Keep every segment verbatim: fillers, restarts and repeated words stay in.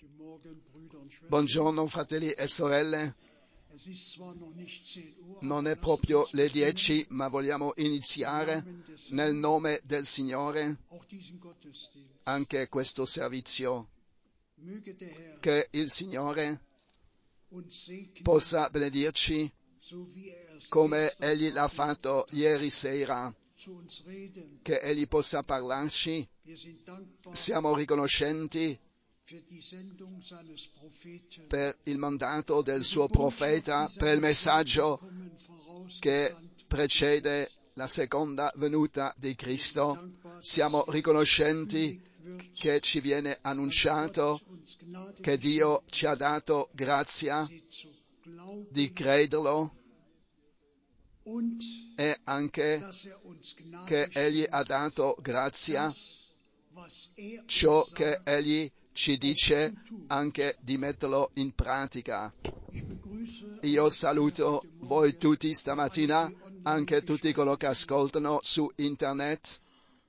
Buongiorno fratelli e sorelle, non è proprio le dieci, ma vogliamo iniziare nel nome del Signore anche questo servizio. Che il Signore possa benedirci come Egli l'ha fatto ieri sera, che Egli possa parlarci. Siamo riconoscenti per il mandato del suo profeta, per il messaggio che precede la seconda venuta di Cristo. Siamo riconoscenti che ci viene annunciato che Dio ci ha dato grazia di crederlo e anche che Egli ha dato grazia ciò che Egli ci dice anche di metterlo in pratica. Io saluto voi tutti stamattina, anche tutti coloro che ascoltano su internet,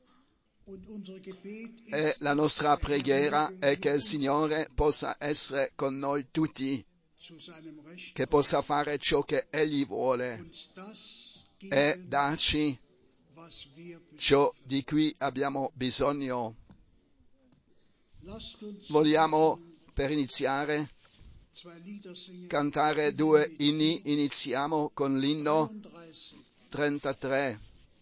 e la nostra preghiera è che il Signore possa essere con noi tutti, che possa fare ciò che Egli vuole e darci ciò di cui abbiamo bisogno. Vogliamo, per iniziare, cantare due inni. Iniziamo con l'inno trentatré.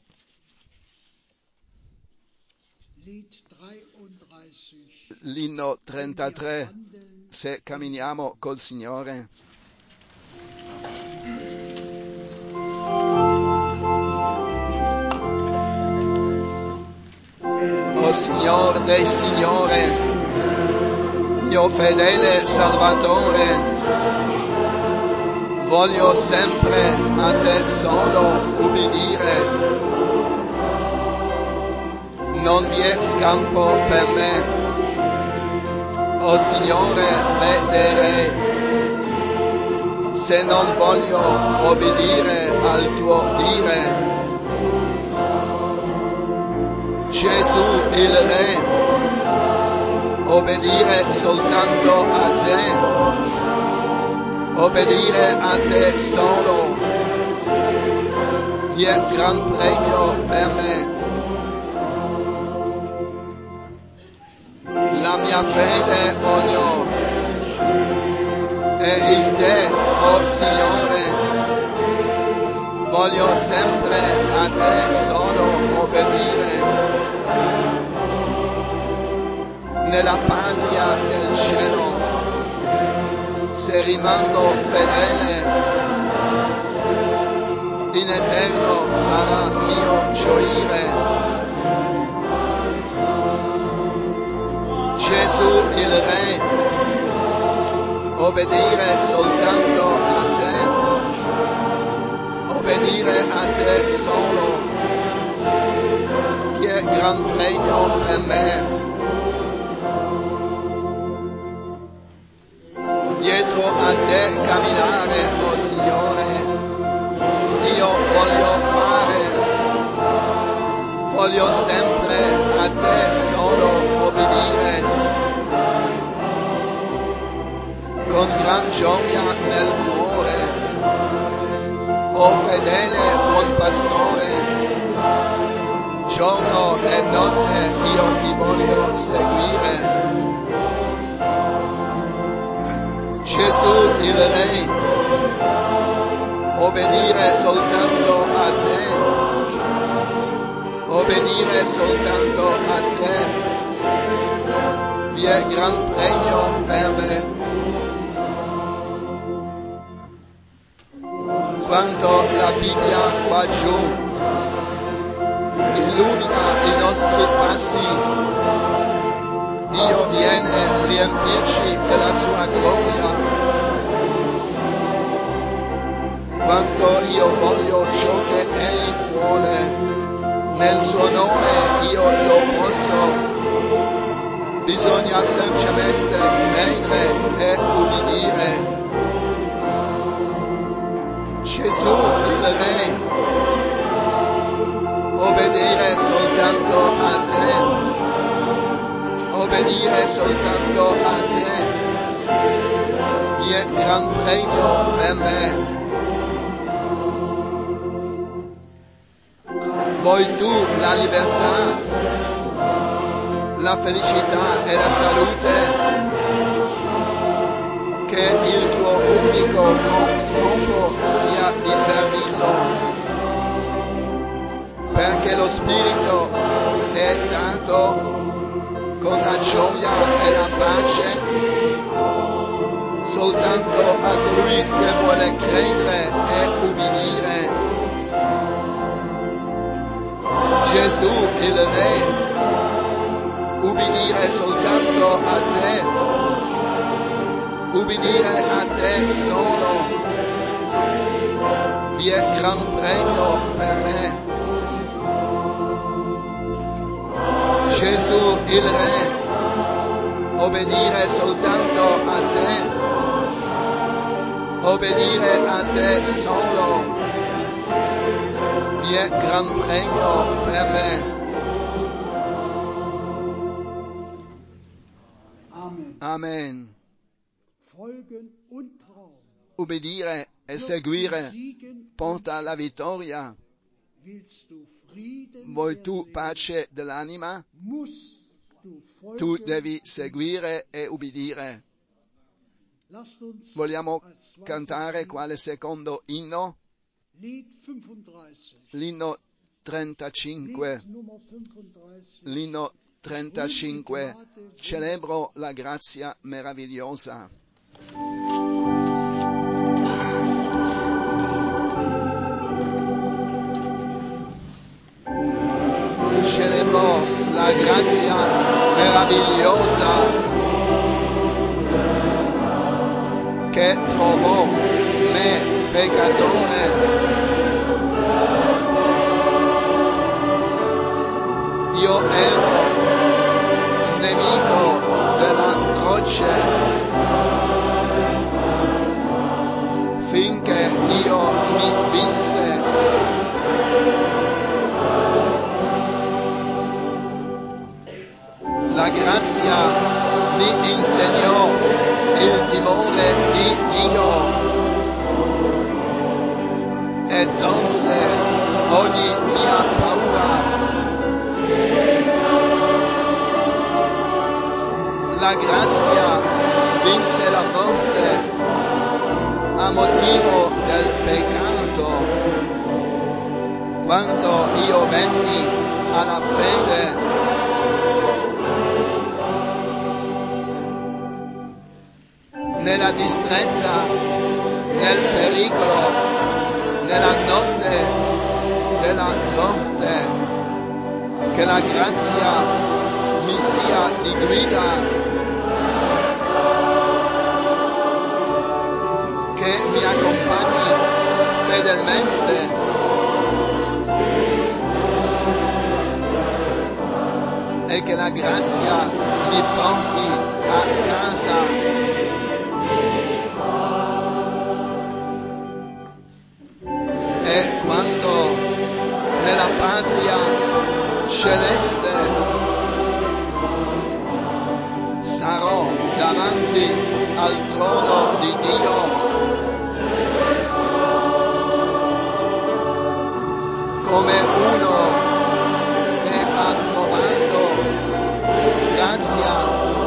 L'inno trentatré, se camminiamo col Signore. O Signore dei Signore, mio fedele Salvatore, voglio sempre a te solo ubbidire. Non vi è scampo per me, o Signore vedere, se non voglio obbedire al tuo dire. Gesù il Re, obbedire soltanto a te, obbedire a te solo, vi è gran premio per me. La mia fede voglio è in te, o Signore, voglio sempre a te solo obbedire. Nella patria del cielo, se rimango fedele, in eterno sarà mio gioire. Gesù il Re, obbedire soltanto a te, obbedire a te solo, vi è gran premio per me. Dietro a te camminare, o Signore, io voglio fare, voglio sempre a te solo obbedire, con gran gioia nel cuore, o fedele buon pastore, giorno e notte io ti voglio seguire. Gesù il Re, obbedire soltanto a te, obbedire soltanto a te, vi è gran premio per me. Quando la Bibbia qua giù illumina i nostri passi, Dio viene a riempirci della sua gloria. Quanto io voglio ciò che Egli vuole, nel suo nome io lo posso. Bisogna semplicemente credere e ubbidire. Gesù il Re, obbedire soltanto a te, obbedire soltanto a te, gran premio per me. Vuoi tu la libertà, la felicità e la salute? Che il tuo unico scopo sia di servirlo, perché lo Spirito è dato con la gioia e la pace soltanto a colui che vuole credere e ubbidire. Gesù il Re, ubbidire soltanto a te, ubbidire a te solo, vi è gran premio per me. Gesù il Re, obbedire soltanto a te, obbedire a te solo, vi è gran premio per me. Amen. Ubbidire e seguire porta alla vittoria. Vuoi tu pace dell'anima? Tu devi seguire e ubbidire. Vogliamo cantare quale secondo inno? L'inno trentacinque. L'inno trentacinque. Celebro la grazia meravigliosa. Celebro la grazia meravigliosa che trovò me peccatore. Io ero nemico della croce, finché Dio mi vinse. La grazia mi insegnò il timore di Dio e tolse ogni mia paura. La grazia vinse la morte a motivo del peccato quando io venni alla fede. Nella distrezza, nel pericolo, nella notte della morte, che la grazia mi sia di guida, che mi accompagni fedelmente, e che la grazia mi porti a casa. E quando nella patria celeste starò davanti al trono di Dio, come uno che ha trovato grazia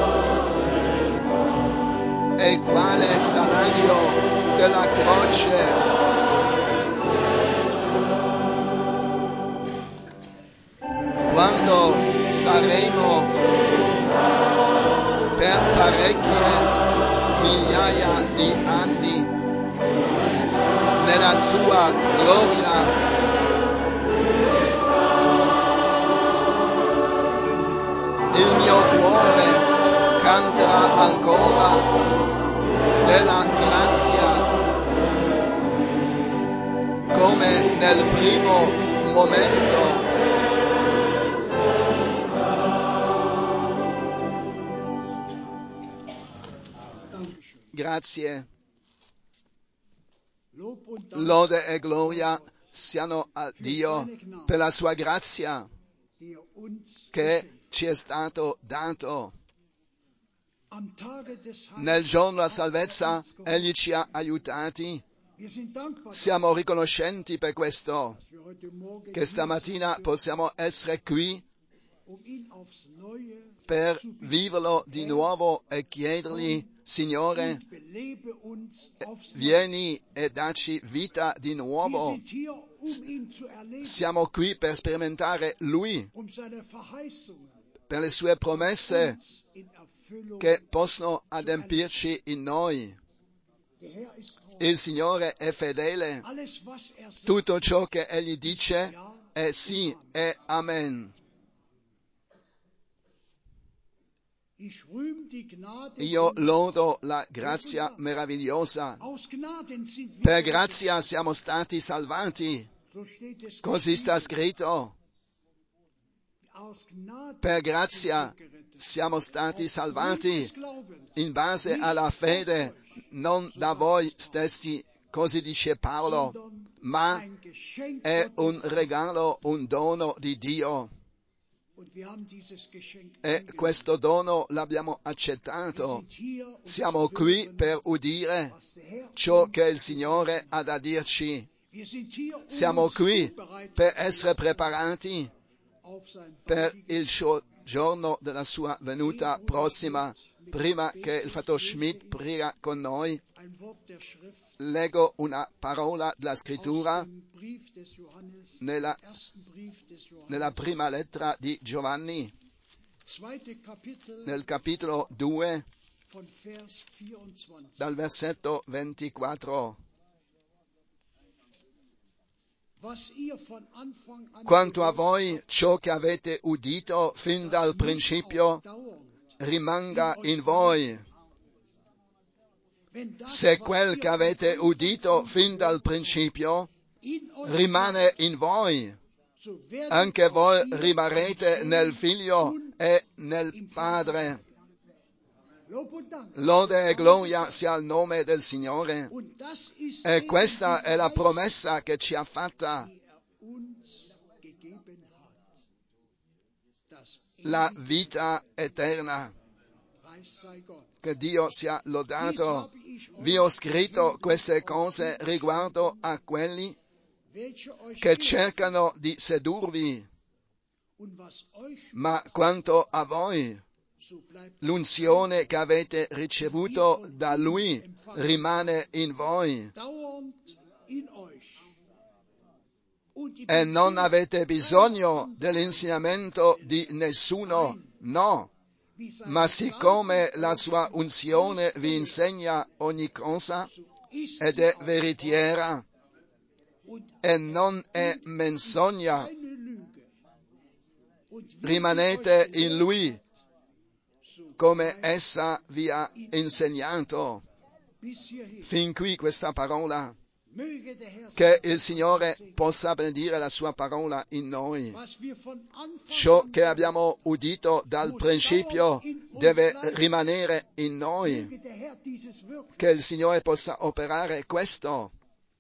e quale salario della croce quando saremo per parecchie migliaia di anni nella sua gloria, il mio cuore canterà ancora della grazia come nel primo momento. Grazie. Lode e gloria siano a Dio per la sua grazia che ci è stato dato. Nel giorno della salvezza Egli ci ha aiutati. Siamo riconoscenti per questo, che stamattina possiamo essere qui per viverlo di nuovo e chiedergli: Signore, vieni e dacci vita di nuovo. Siamo qui per sperimentare Lui, per le sue promesse che possono adempirci in noi. Il Signore è fedele. Tutto ciò che Egli dice è sì e amen. Io lodo la grazia meravigliosa. Per grazia siamo stati salvati. Così sta scritto. Per grazia siamo stati salvati in base alla fede, non da voi stessi, così dice Paolo, ma è un regalo, un dono di Dio. E questo dono l'abbiamo accettato. Siamo qui per udire ciò che il Signore ha da dirci. Siamo qui per essere preparati per il giorno della sua venuta prossima. Prima che il fratello Schmidt prega con noi, leggo una parola della Scrittura nella, nella prima lettera di Giovanni, nel capitolo due, dal versetto ventiquattro. Quanto a voi, ciò che avete udito fin dal principio rimanga in voi. Se quel che avete udito fin dal principio rimane in voi, anche voi rimarrete nel Figlio e nel Padre. Lode e gloria sia al nome del Signore. E questa è la promessa che ci ha fatta: la vita eterna. Che Dio sia lodato. Vi ho scritto queste cose riguardo a quelli che cercano di sedurvi, ma quanto a voi, l'unzione che avete ricevuto da Lui rimane in voi e non avete bisogno dell'insegnamento di nessuno, no, ma siccome la sua unzione vi insegna ogni cosa ed è veritiera e non è menzogna, rimanete in Lui come essa vi ha insegnato. Fin qui questa parola. Che il Signore possa benedire la sua parola in noi. Ciò che abbiamo udito dal principio deve rimanere in noi. Che il Signore possa operare questo.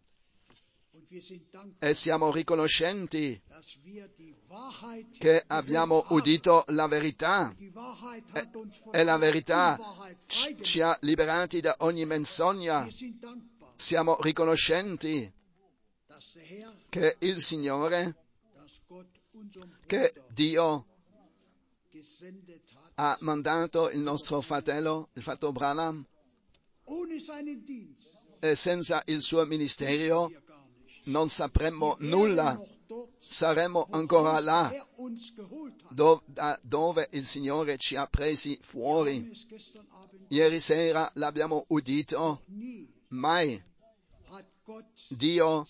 E siamo riconoscenti che abbiamo udito la verità e, e la verità ci ha liberati da ogni menzogna. Siamo riconoscenti che il Signore, che Dio ha mandato il nostro fratello, il fratello Branham, e senza il suo ministero non sapremmo nulla, saremmo ancora là, dove, da dove il Signore ci ha presi fuori. Ieri sera l'abbiamo udito, mai Dio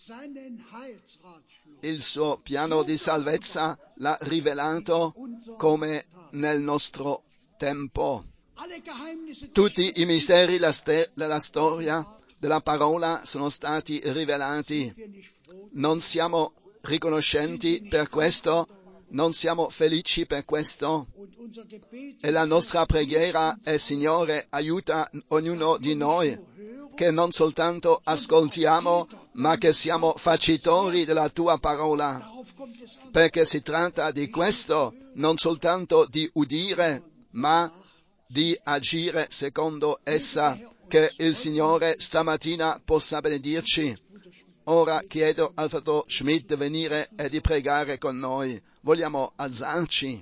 il suo piano di salvezza l'ha rivelato come nel nostro tempo. Tutti i misteri della storia della parola sono stati rivelati. Non siamo riconoscenti per questo, non siamo felici per questo. E la nostra preghiera è: Signore, aiuta ognuno di noi, che non soltanto ascoltiamo, ma che siamo facitori della Tua parola, perché si tratta di questo, non soltanto di udire, ma di agire secondo essa. Che il Signore stamattina possa benedirci. Ora chiedo al fratello Schmidt di venire e di pregare con noi. Vogliamo alzarci.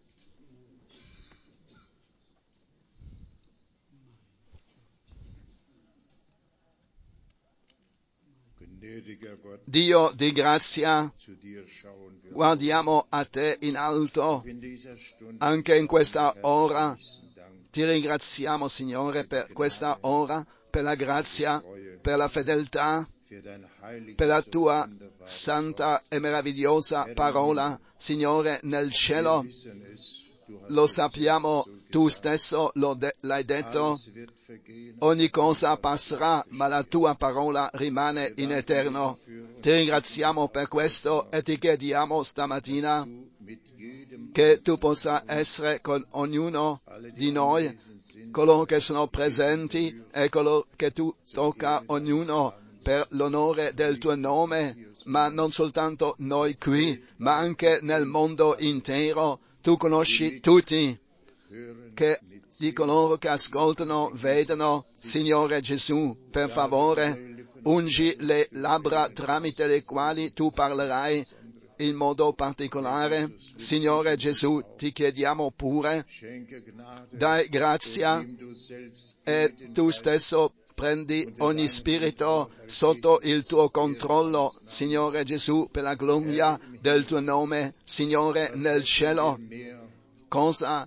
Dio di grazia, guardiamo a te in alto, anche in questa ora. Ti ringraziamo, Signore, per questa ora, per la grazia, per la fedeltà, per la tua santa e meravigliosa parola. Signore, nel cielo, lo sappiamo, tu stesso lo de- l'hai detto, ogni cosa passerà, ma la tua parola rimane in eterno. Ti ringraziamo per questo e ti chiediamo stamattina che tu possa essere con ognuno di noi, coloro che sono presenti e coloro che tu tocca ognuno per l'onore del tuo nome, ma non soltanto noi qui, ma anche nel mondo intero. Tu conosci tutti, che di coloro che ascoltano, vedono. Signore Gesù, per favore, ungi le labbra tramite le quali tu parlerai in modo particolare. Signore Gesù, ti chiediamo pure, dai grazia e tu stesso prendi ogni spirito sotto il tuo controllo, Signore Gesù, per la gloria del tuo nome. Signore, nel cielo, cosa,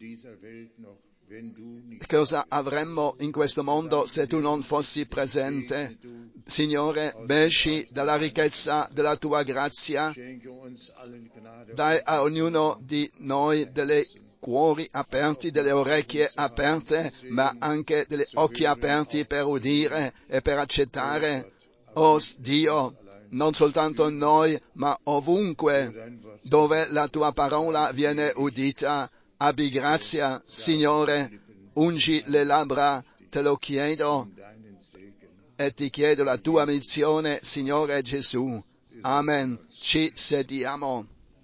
cosa avremmo in questo mondo se tu non fossi presente? Signore, besci dalla ricchezza della tua grazia, dai a ognuno di noi delle cuori aperti, delle orecchie aperte, ma anche degli occhi aperti per udire e per accettare. Oh Dio, non soltanto noi, ma ovunque dove la tua parola viene udita, abbi grazia, Signore, ungi le labbra, te lo chiedo, e ti chiedo la tua missione, Signore Gesù. Amen. Ci sediamo.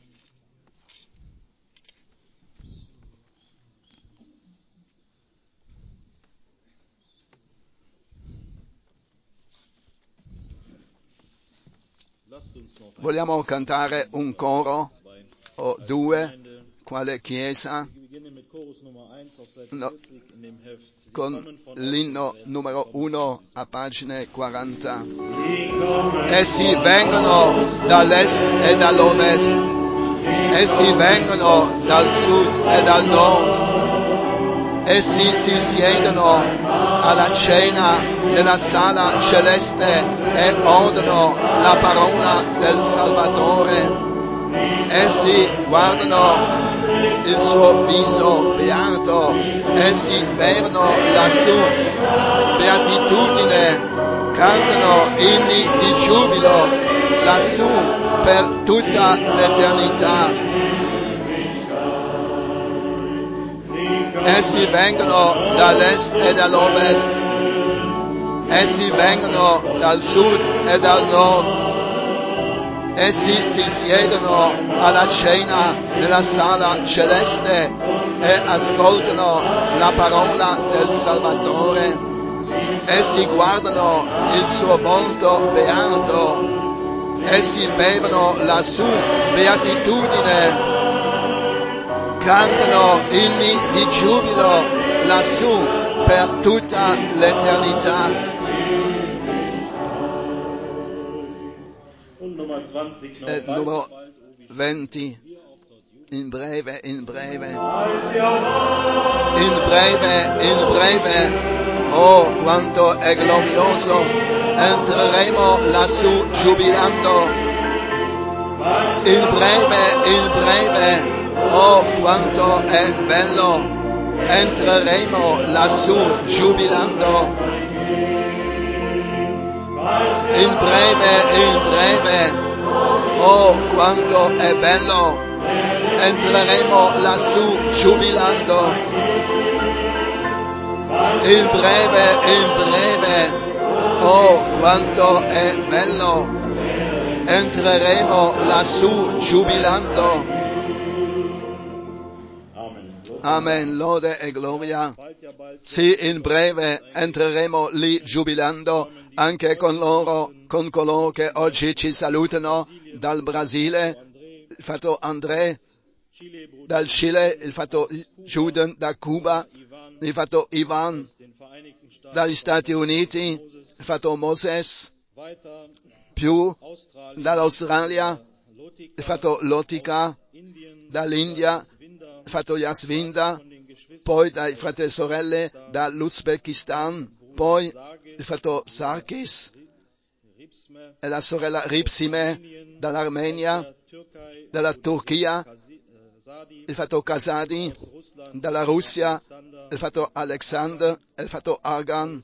Vogliamo cantare un coro o due, quale chiesa, no, con l'inno numero uno a pagine quaranta. Essi vengono dall'est e dall'ovest, essi vengono dal sud e dal nord, essi si siedono alla cena nella sala celeste e odono la parola del Salvatore. Essi guardano il suo viso beato, essi bevono la sua beatitudine, cantano inni di giubilo lassù per tutta l'eternità. Essi vengono dall'est e dall'ovest, essi vengono dal sud e dal nord, essi si siedono alla cena nella sala celeste e ascoltano la parola del Salvatore. Essi guardano il suo volto beato, essi bevono la sua beatitudine, cantano inni di giubilo lassù per tutta l'eternità. E numero venti, in breve, in breve, in breve, in breve, oh quanto è glorioso, entreremo lassù giubilando, in breve, in breve, oh quanto è bello, entreremo lassù giubilando, in breve, in breve, oh quanto è bello, entreremo lassù giubilando, in breve, in breve, oh quanto è bello, entreremo lassù giubilando. Amen, lode e gloria. Sì, in breve entreremo lì giubilando anche con loro, con coloro che oggi ci salutano dal Brasile, il fatto André dal Cile, il fatto Juden da Cuba, il fatto Ivan dagli Stati Uniti, il fatto Moses, più dall'Australia, il fatto Lotika dall'India, il fatto Yasvinda, poi dai fratelli e sorelle dall'Uzbekistan, poi il fatto Sarkis e la sorella Ripsime dall'Armenia, dalla Turchia, il fatto Kazadi, dalla Russia, il fatto Alexander, il fatto Argan,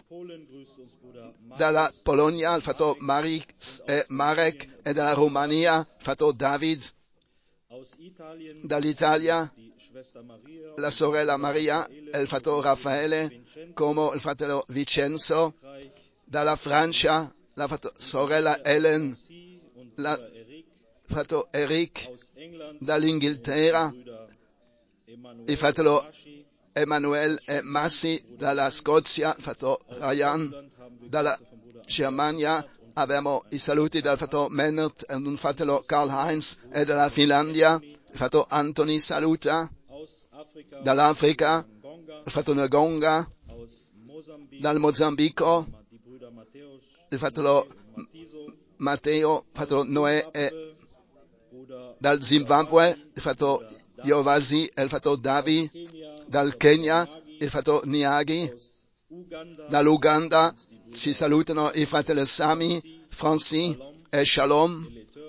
dalla Polonia, il fatto Marix e Marek, e dalla Romania, il fatto David, dall'Italia, la sorella Maria e il fatto Raffaele, come il fratello Vincenzo, dalla Francia, la fatto sorella Helen, la fatto Eric, dall'Inghilterra, il fratello Emanuele e Massi, dalla Scozia, il fatto Ryan, dalla Germania abbiamo i saluti dal fatto Mennert e un fratello Karl Heinz, e dalla Finlandia il fatto Anthony saluta, dall'Africa il fatto Ngonga, dal Mozambico il fratello Matteo, il fatto Noè, e dal Zimbabwe il fatto Yovasi e il fatto Davi, dal Kenya il fatto Niagi, dall'Uganda si salutano i fratelli Sami, Franci e Shalom,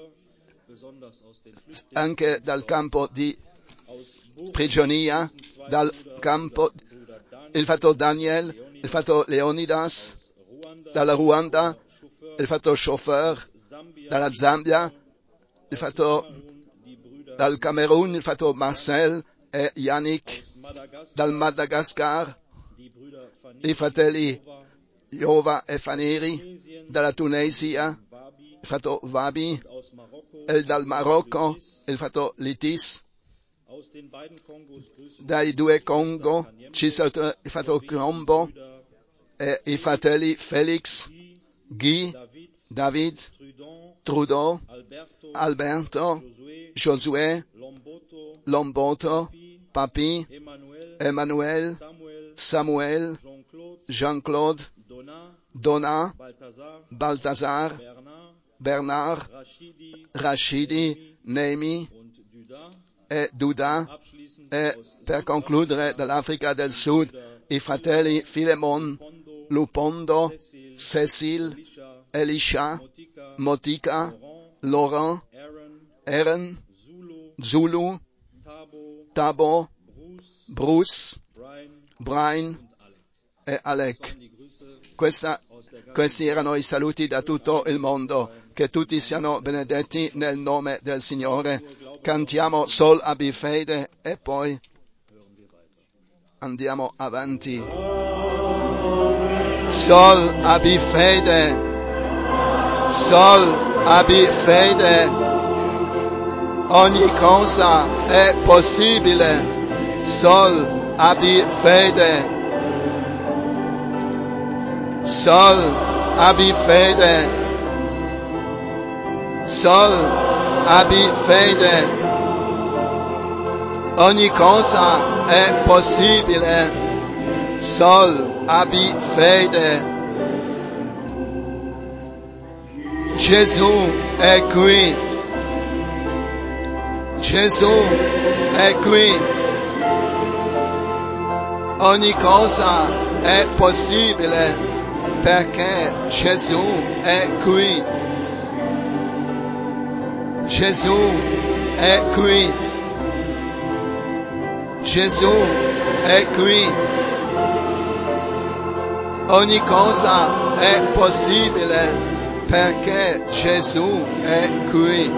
anche dal campo di prigionia, dal campo il fatto Daniel, il fatto Leonidas, dalla Ruanda il fatto Chauffeur, dalla Zambia il fatto dal Camerun il fatto Marcel e Yannick, dal Madagascar i fratelli Jova e Faneri, dalla Tunisia il fatto Wabi, e dal Marocco il fatto Litis, dai due Congo ci salutano il fatto Colombo e i fratelli Felix, Guy, David, Trudeau, Alberto, Josué, Lomboto, Papi, Emmanuel, Samuel, Jean-Claude, Donna, Balthazar, Bernard, Rashidi, Nemi e Duda, e per concludere dall'Africa del Sud i fratelli Filemon, Lupondo, Cecil, Elisha, Motika, Laurent, Aaron, Zulu, Tabo, Bruce, Brian e Alec. Questa, questi erano i saluti da tutto il mondo. Che tutti siano benedetti nel nome del Signore. Cantiamo Sol Abi Fede e poi andiamo avanti. Sol Abi Fede, Sol Abi Fede, ogni cosa è possibile. Sol Abi Fede, Sol Abi Fede, Sol Abi Fede, ogni cosa è possibile. Sol Abi Fede. Gesù è qui. Gesù è qui. Ogni cosa è possibile perché Gesù è qui. Gesù è qui. Gesù è qui. Ogni cosa è possibile perché Gesù è qui.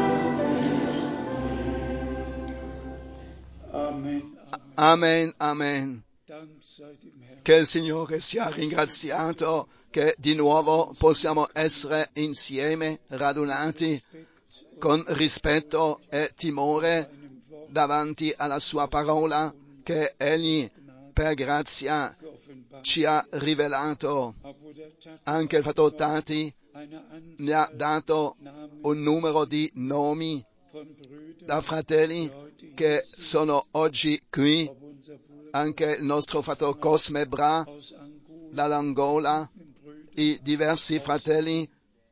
Amen, amen. Che il Signore sia ringraziato che di nuovo possiamo essere insieme radunati con rispetto e timore davanti alla sua parola che Egli per grazia ci ha rivelato. Anche il fatto Tati mi ha dato un numero di nomi da fratelli che sono oggi qui, anche il nostro fratello Cosme Bra dall'Angola, i diversi fratelli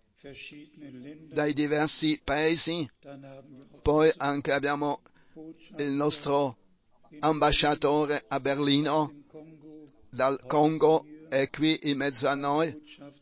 dai diversi paesi, poi anche abbiamo il nostro ambasciatore a Berlino dal Congo è qui in mezzo a noi,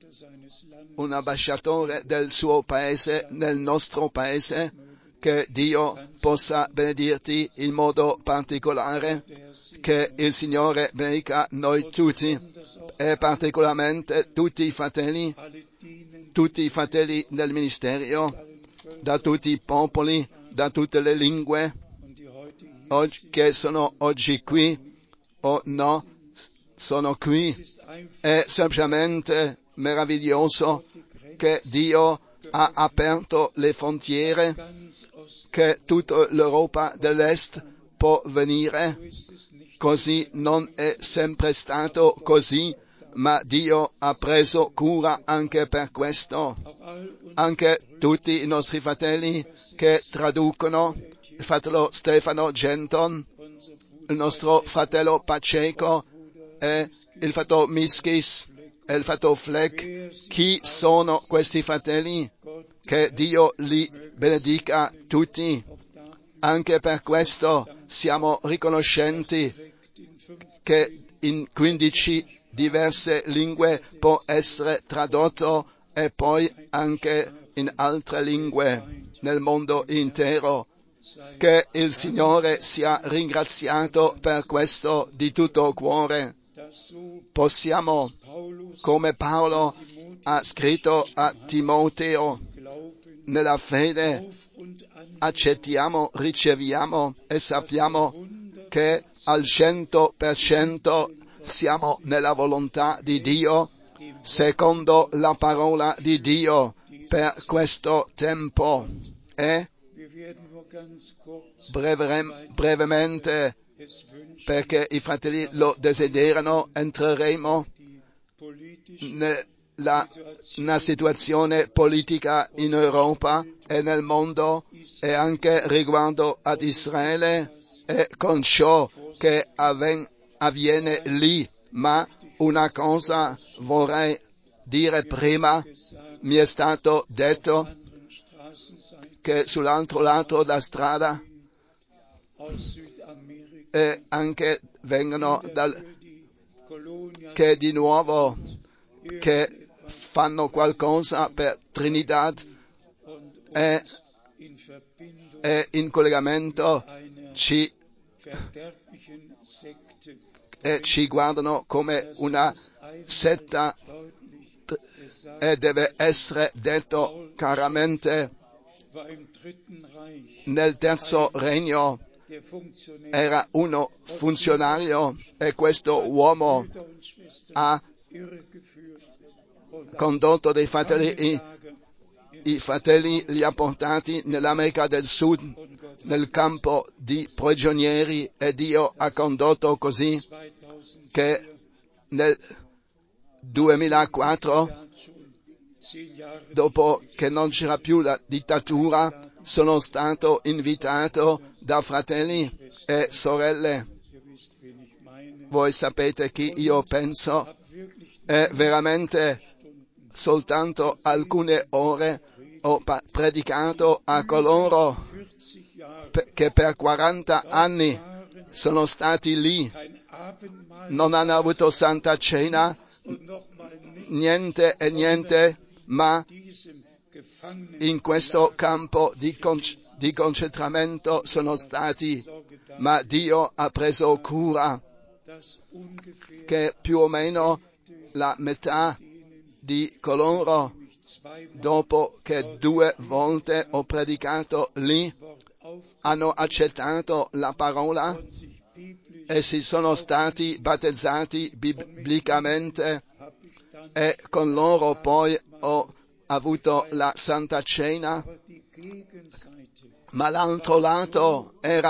un ambasciatore del suo paese nel nostro paese. Che Dio possa benedirti in modo particolare, che il Signore benedica noi tutti e particolarmente tutti i fratelli, tutti i fratelli del ministero, da tutti i popoli, da tutte le lingue, oggi, che sono oggi qui o no, sono qui. È semplicemente meraviglioso che Dio ha aperto le frontiere, che tutta l'Europa dell'Est può venire. Così non è sempre stato così, ma Dio ha preso cura anche per questo. Anche tutti i nostri fratelli che traducono, il fratello Stefano Genton, il nostro fratello Pacheco e il fratello Miskis e il fratello Fleck. Chi sono questi fratelli? Che Dio li benedica tutti. Anche per questo siamo riconoscenti che in quindici diverse lingue può essere tradotto e poi anche in altre lingue nel mondo intero. Che il Signore sia ringraziato per questo di tutto cuore. Possiamo, come Paolo ha scritto a Timoteo, nella fede accettiamo, riceviamo e sappiamo che al cento per cento siamo nella volontà di Dio, secondo la parola di Dio per questo tempo. E breve, brevemente, perché i fratelli lo desiderano, entreremo nella una situazione politica in Europa e nel mondo e anche riguardo ad Israele e con ciò che avven, avviene lì. Ma una cosa vorrei dire prima: mi è stato detto che sull'altro lato della strada e anche vengono dal, che di nuovo che fanno qualcosa per Trinidad e, e in collegamento ci, e ci guardano come una setta, e deve essere detto chiaramente: nel terzo regno era uno funzionario e questo uomo ha condotto dei fratelli, i, i fratelli li ha portati nell'America del Sud, nel campo di prigionieri, e Dio ha condotto così che nel duemilaquattro, dopo che non c'era più la dittatura, sono stato invitato da fratelli e sorelle. Voi sapete chi io penso, e veramente soltanto alcune ore ho predicato a coloro che per quaranta anni sono stati lì, non hanno avuto Santa Cena, niente e niente, ma in questo campo di, con- di concentramento sono stati, ma Dio ha preso cura che più o meno la metà di coloro, dopo che due volte ho predicato lì, hanno accettato la parola e si sono stati battezzati biblicamente, e con loro poi ho avuto la Santa Cena. Ma l'altro lato era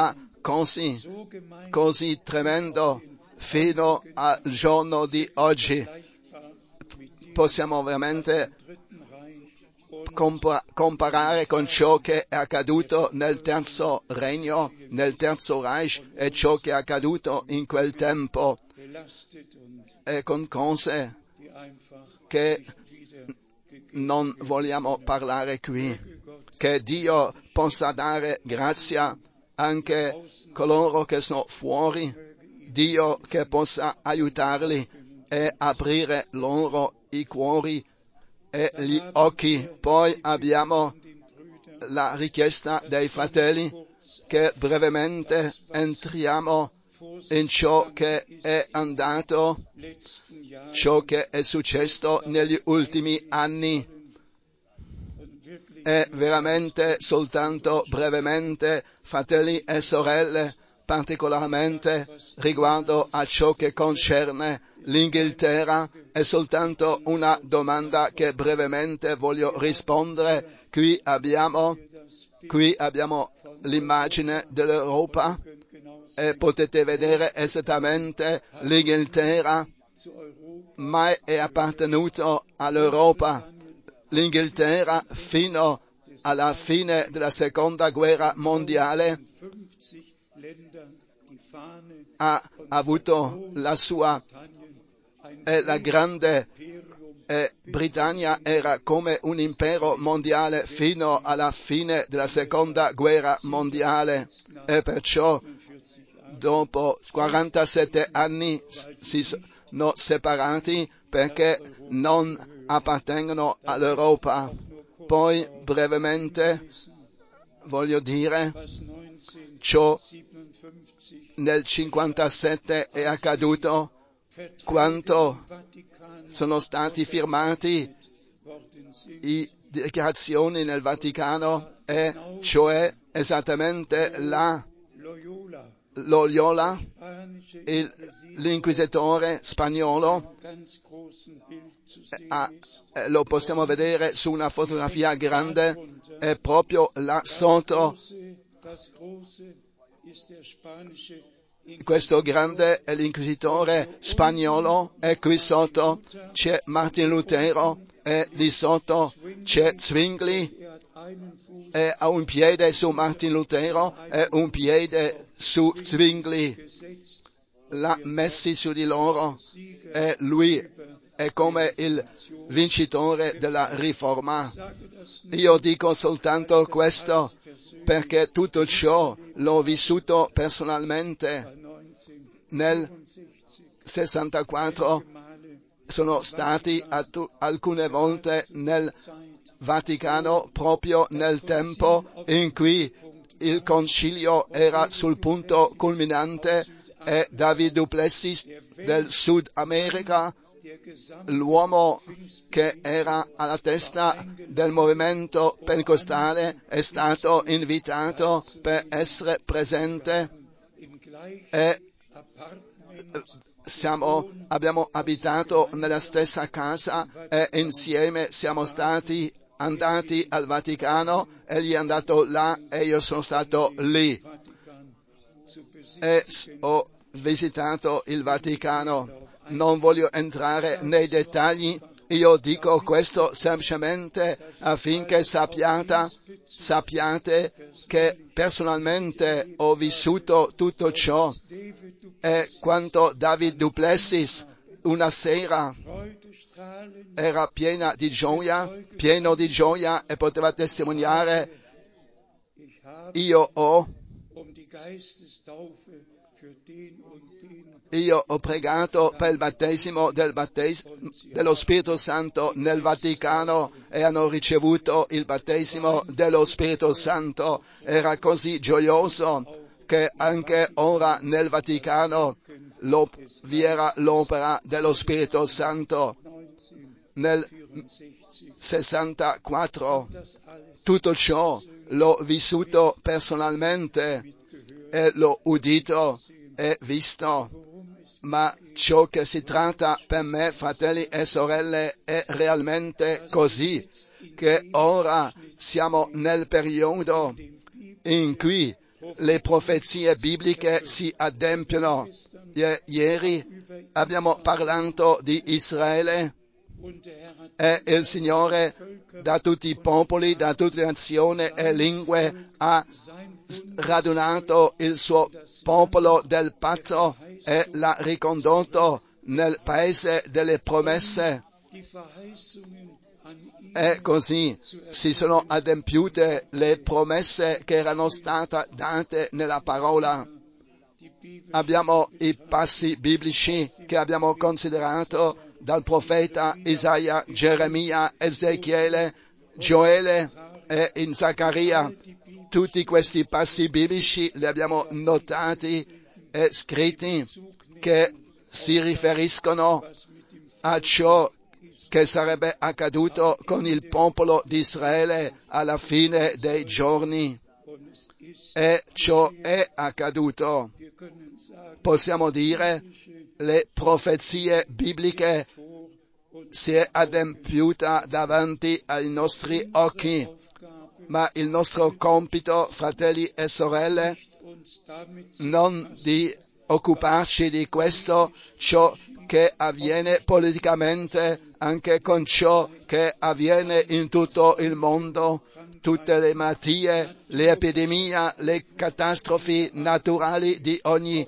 così, così tremendo fino al giorno di oggi. Possiamo veramente compa- comparare con ciò che è accaduto nel terzo regno, nel terzo Reich, e ciò che è accaduto in quel tempo, e con cose che non vogliamo parlare qui. Che Dio possa dare grazia anche a coloro che sono fuori, Dio che possa aiutarli e aprire loro i cuori e gli occhi. Poi abbiamo la richiesta dei fratelli che brevemente entriamo in ciò che è andato, ciò che è successo negli ultimi anni, e veramente soltanto brevemente, fratelli e sorelle, particolarmente riguardo a ciò che concerne l'Inghilterra, è soltanto una domanda che brevemente voglio rispondere. Qui abbiamo, qui abbiamo l'immagine dell'Europa e potete vedere esattamente l'Inghilterra mai è appartenuto all'Europa. L'Inghilterra fino alla fine della seconda guerra mondiale ha avuto la sua, e la grande e Britannia era come un impero mondiale fino alla fine della seconda guerra mondiale, e perciò dopo quarantasette anni si sono separati perché non appartengono all'Europa. Poi brevemente voglio dire ciò nel cinquantasette è accaduto, quando sono stati firmati i dichiarazioni nel Vaticano, e cioè esattamente la Loyola, il, l'inquisitore spagnolo, ah, lo possiamo vedere su una fotografia grande, è proprio là sotto. Questo grande è l'inquisitore spagnolo, e qui sotto c'è Martin Lutero, e lì sotto c'è Zwingli, e ha un piede su Martin Lutero e un piede su Zwingli, l'ha messi su di loro, e lui è come il vincitore della riforma. Io dico soltanto questo perché tutto ciò l'ho vissuto personalmente. Nel sessantaquattro sono stati attu- alcune volte nel Vaticano, proprio nel tempo in cui il concilio era sul punto culminante, e David du Plessis del Sud America, l'uomo che era alla testa del movimento pentecostale, è stato invitato per essere presente, e siamo, abbiamo abitato nella stessa casa, e insieme siamo stati andati al Vaticano. Egli è andato là e io sono stato lì, e ho visitato il Vaticano. Non voglio entrare nei dettagli, io dico questo semplicemente affinché sappiate, sappiate che personalmente ho vissuto tutto ciò, e quando David du Plessis una sera era piena di gioia, pieno di gioia, e poteva testimoniare: io ho Io ho pregato per il battesimo del battes- dello Spirito Santo nel Vaticano, e hanno ricevuto il battesimo dello Spirito Santo. Era così gioioso che anche ora nel Vaticano lo, vi era l'opera dello Spirito Santo. Nel sessantaquattro tutto ciò l'ho vissuto personalmente, e l'ho udito e visto. Ma ciò che si tratta per me, fratelli e sorelle, è realmente così, che ora siamo nel periodo in cui le profezie bibliche si adempiono. I- ieri abbiamo parlato di Israele e il Signore da tutti i popoli, da tutte le nazioni e lingue ha radunato il suo popolo del patto e l'ha ricondotto nel paese delle promesse. E così si sono adempiute le promesse che erano state date nella parola. Abbiamo i passi biblici che abbiamo considerato dal profeta Isaia, Geremia, Ezechiele, Gioele e in Zaccaria. Tutti questi passi biblici li abbiamo notati e scritti che si riferiscono a ciò che sarebbe accaduto con il popolo di Israele alla fine dei giorni. E ciò è accaduto. Possiamo dire le profezie bibliche si è adempiuta davanti ai nostri occhi, ma il nostro compito, fratelli e sorelle, non di occuparci di questo, ciò che avviene politicamente, anche con ciò che avviene in tutto il mondo, tutte le malattie, le epidemie, le catastrofi naturali di ogni,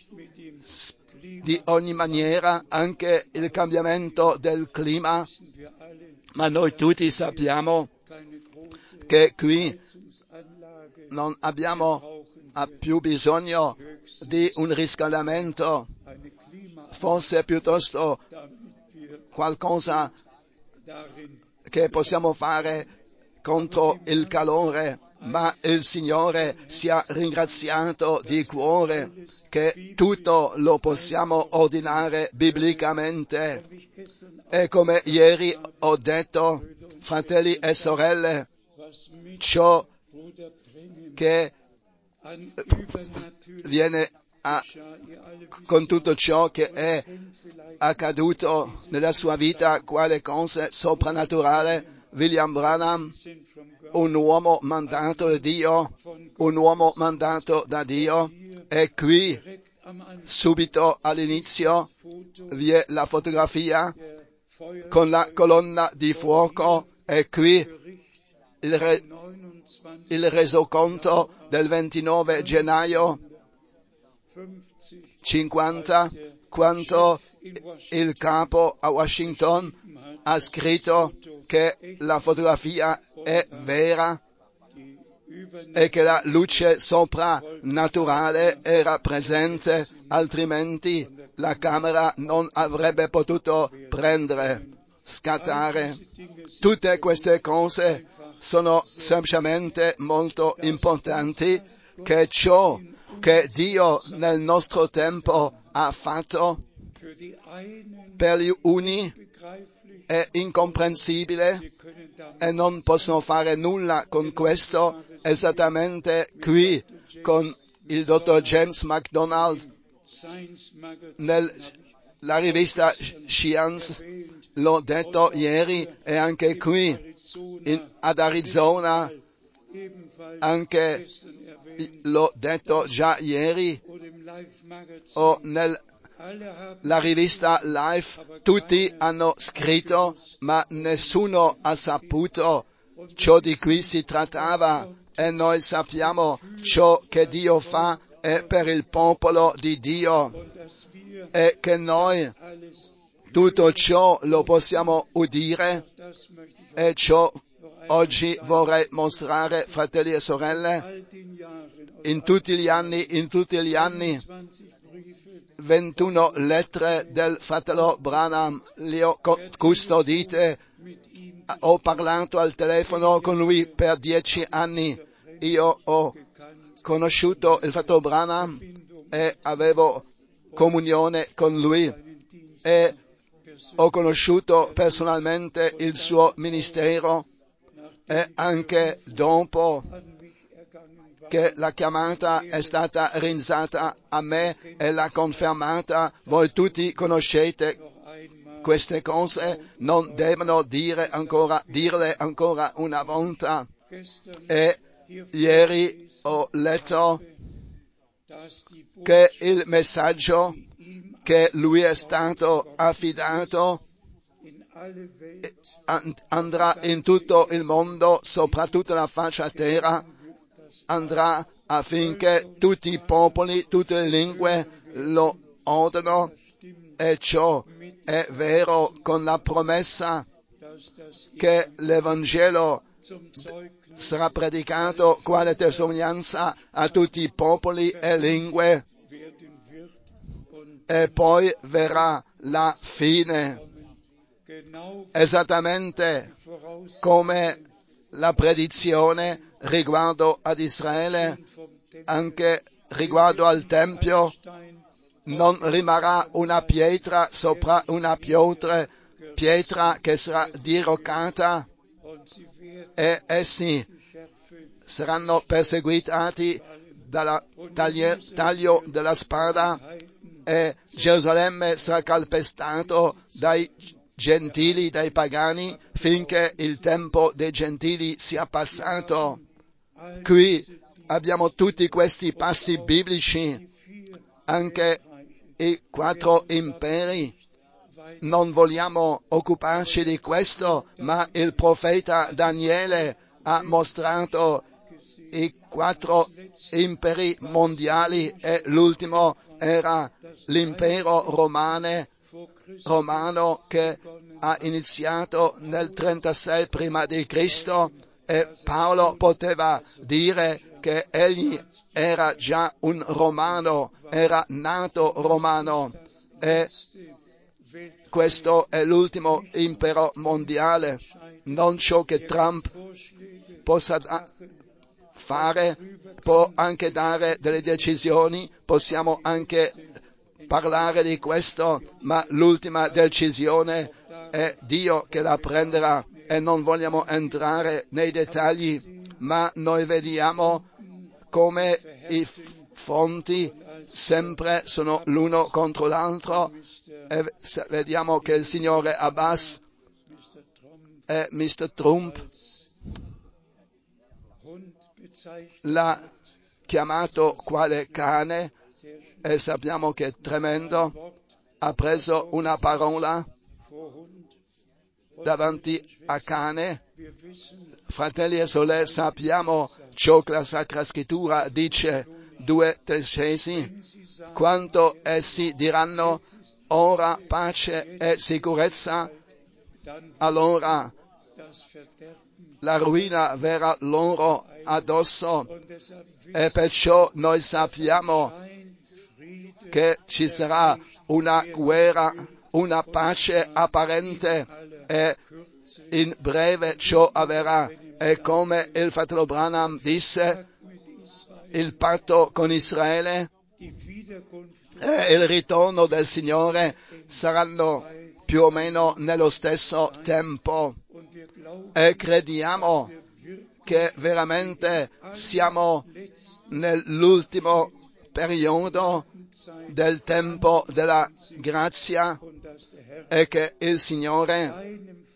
di ogni maniera, anche il cambiamento del clima. Ma noi tutti sappiamo che qui non abbiamo più bisogno di un riscaldamento, forse piuttosto qualcosa che possiamo fare contro il calore, ma il Signore sia ringraziato di cuore che tutto lo possiamo ordinare biblicamente. E come ieri ho detto, fratelli e sorelle, ciò che viene a, con tutto ciò che è accaduto nella sua vita, quale cose soprannaturale, William Branham, un uomo mandato da Dio, un uomo mandato da Dio, e qui subito all'inizio vi è la fotografia con la colonna di fuoco e qui il, re, il resoconto del ventinove gennaio cinquanta, quando il capo a Washington ha scritto che la fotografia è vera e che la luce soprannaturale era presente, altrimenti la camera non avrebbe potuto prendere, scattare. Tutte queste cose sono semplicemente molto importanti, che ciò che Dio nel nostro tempo ha fatto per gli uni è incomprensibile e non possono fare nulla con questo. Esattamente qui con il dottor James MacDonald nella rivista Science, l'ho detto ieri, e anche qui in, ad Arizona, anche l'ho detto già ieri, o nella rivista Life, tutti hanno scritto, ma nessuno ha saputo ciò di cui si trattava, e noi sappiamo ciò che Dio fa è per il popolo di Dio, e che noi tutto ciò lo possiamo udire, e ciò oggi vorrei mostrare, fratelli e sorelle, in tutti gli anni, in tutti gli anni, ventuno lettere del fratello Branham le ho custodite, ho parlato al telefono con lui per dieci anni, io ho conosciuto il fratello Branham e avevo comunione con lui e ho conosciuto personalmente il suo ministero, e anche dopo che la chiamata è stata rinzata a me e l'ha confermata, voi tutti conoscete queste cose, non devono dire ancora, dirle ancora una volta. E ieri ho letto che il messaggio che lui è stato affidato andrà in tutto il mondo, soprattutto la faccia terra, andrà affinché tutti i popoli, tutte le lingue lo odano, e ciò è vero con la promessa che l'Evangelo sarà predicato quale testimonianza a tutti i popoli e lingue, e poi verrà la fine, esattamente come la predizione riguardo ad Israele, anche riguardo al Tempio. Non rimarrà una pietra sopra una pietra, pietra che sarà diroccata, e essi saranno perseguitati dalla taglie, taglio della spada, e Gerusalemme sarà calpestato dai gentili, dai pagani, finché il tempo dei gentili sia passato. Qui abbiamo tutti questi passi biblici, anche i quattro imperi. Non vogliamo occuparci di questo, ma il profeta Daniele ha mostrato i quattro imperi mondiali, e l'ultimo era l'impero romane, romano, che ha iniziato nel trentasei prima di Cristo, e Paolo poteva dire che egli era già un romano, era nato romano, e questo è l'ultimo impero mondiale. Non ciò che Trump possa da- fare, può anche dare delle decisioni, possiamo anche parlare di questo, ma l'ultima decisione è Dio che la prenderà, e non vogliamo entrare nei dettagli, ma noi vediamo come i fonti sempre sono l'uno contro l'altro, e vediamo che il signore Abbas e mister Trump l'ha chiamato quale cane, e sappiamo che è tremendo. Ha preso una parola davanti a cane. Fratelli e sorelle, sappiamo ciò che la Sacra Scrittura dice, due Tessesi, quanto essi diranno ora pace e sicurezza, allora la rovina verrà loro addosso, e perciò noi sappiamo che ci sarà una guerra, una pace apparente, e in breve ciò avverrà. E come il fratello Branham disse, il patto con Israele e il ritorno del Signore saranno più o meno nello stesso tempo, e crediamo che veramente siamo nell'ultimo periodo del tempo della grazia, e che il Signore,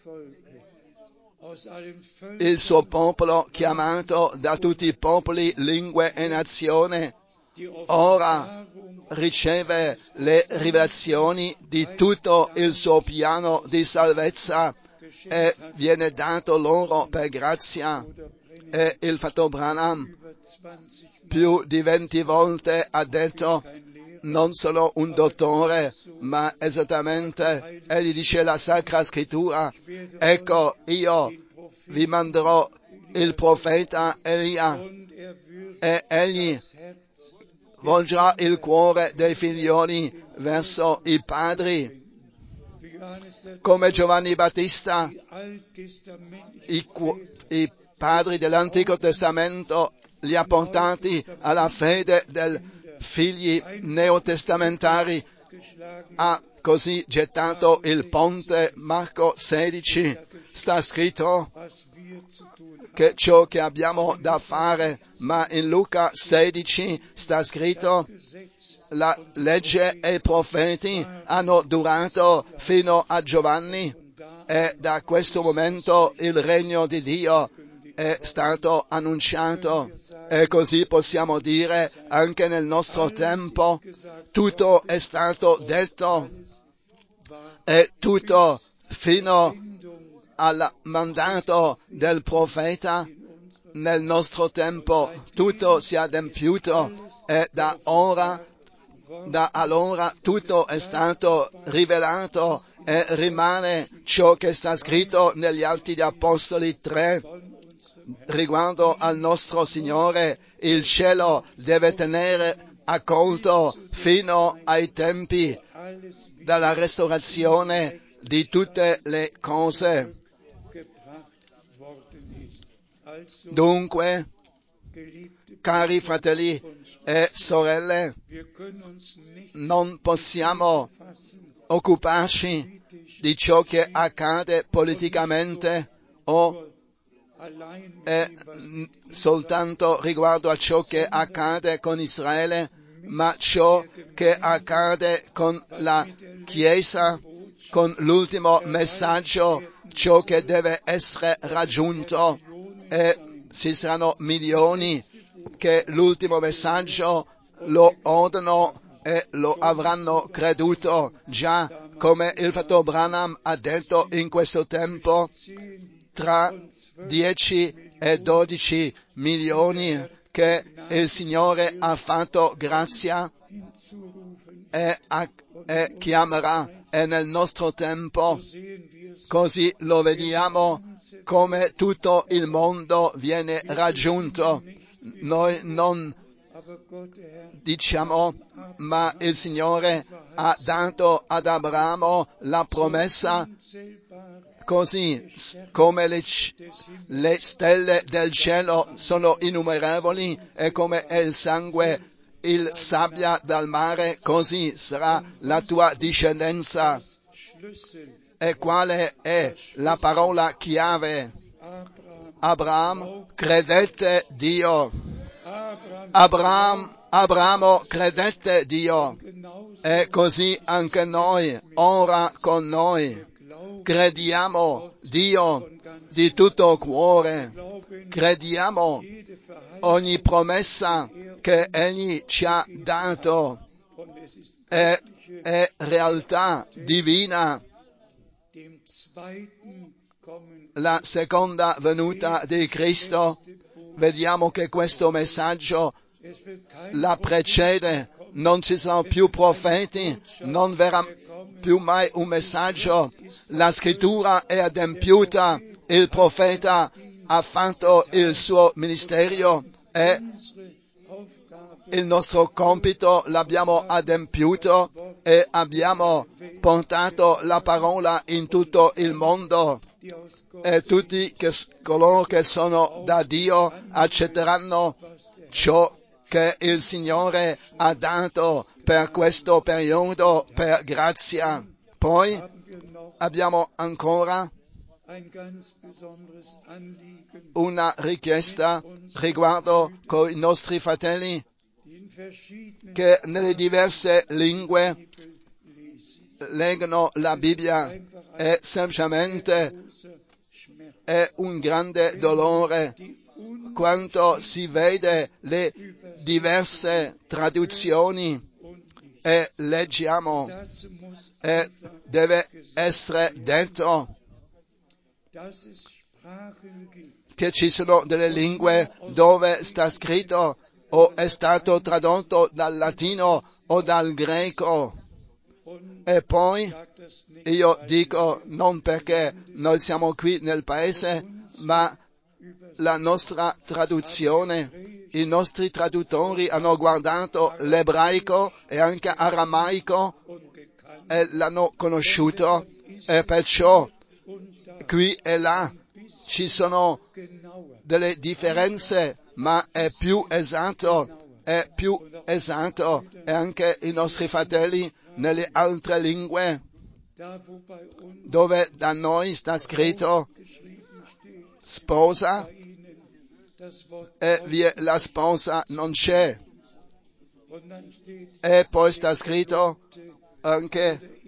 il suo popolo chiamato da tutti i popoli, lingue e nazioni, ora riceve le rivelazioni di tutto il suo piano di salvezza, e viene dato loro per grazia. E il fratello Branham più di venti volte ha detto: non sono un dottore, ma esattamente, egli dice la Sacra Scrittura, ecco io vi manderò il profeta Elia, e egli volgerà il cuore dei figlioli verso i padri, come Giovanni Battista. I, i padri dell'Antico Testamento li ha portati alla fede dei figli neotestamentari, ha così gettato il ponte. Marco sedici sta scritto che ciò che abbiamo da fare, ma in Luca sedici sta scritto la legge e i profeti hanno durato fino a Giovanni, e da questo momento il regno di Dio è stato annunciato. E così possiamo dire anche nel nostro tempo, tutto è stato detto e tutto fino al mandato del profeta nel nostro tempo, tutto si è adempiuto e da ora, da allora tutto è stato rivelato e rimane ciò che sta scritto negli Atti degli Apostoli tre. Riguardo al nostro Signore, il cielo deve tenere accolto fino ai tempi della restaurazione di tutte le cose. Dunque, cari fratelli e sorelle, non possiamo occuparci di ciò che accade politicamente o è soltanto riguardo a ciò che accade con Israele, ma ciò che accade con la Chiesa, con l'ultimo messaggio, ciò che deve essere raggiunto. E ci saranno milioni che l'ultimo messaggio lo odono e lo avranno creduto, già come il fratello Branham ha detto in questo tempo, tra dieci e dodici milioni che il Signore ha fatto grazia e, e chiamerà, e nel nostro tempo così lo vediamo come tutto il mondo viene raggiunto. Noi non diciamo, ma il Signore ha dato ad Abramo la promessa, così come le, le stelle del cielo sono innumerevoli e come è il sangue, il sabbia dal mare, così sarà la tua discendenza. E quale è la parola chiave? Abramo credette Dio. Abramo, Abramo credette Dio. E così anche noi, ora con noi, crediamo Dio di tutto cuore. Crediamo ogni promessa che Egli ci ha dato. È, è realtà divina. La seconda venuta di Cristo, vediamo che questo messaggio la precede, non ci sono più profeti, non verrà più mai un messaggio, la scrittura è adempiuta, il profeta ha fatto il suo ministero e il nostro compito l'abbiamo adempiuto e abbiamo portato la parola in tutto il mondo. E tutti che, coloro che sono da Dio accetteranno ciò che il Signore ha dato per questo periodo per grazia. Poi abbiamo ancora una richiesta riguardo con i nostri fratelli che nelle diverse lingue leggono la Bibbia e semplicemente è un grande dolore quando si vede le diverse traduzioni e leggiamo e deve essere detto che ci sono delle lingue dove sta scritto o è stato tradotto dal latino o dal greco. E poi io dico non perché noi siamo qui nel paese, ma la nostra traduzione, i nostri traduttori hanno guardato l'ebraico e anche aramaico e l'hanno conosciuto, e perciò qui e là ci sono delle differenze, ma è più esatto, è più esatto, e anche i nostri fratelli nelle altre lingue, dove da noi sta scritto sposa e vi la sposa non c'è, e poi sta scritto anche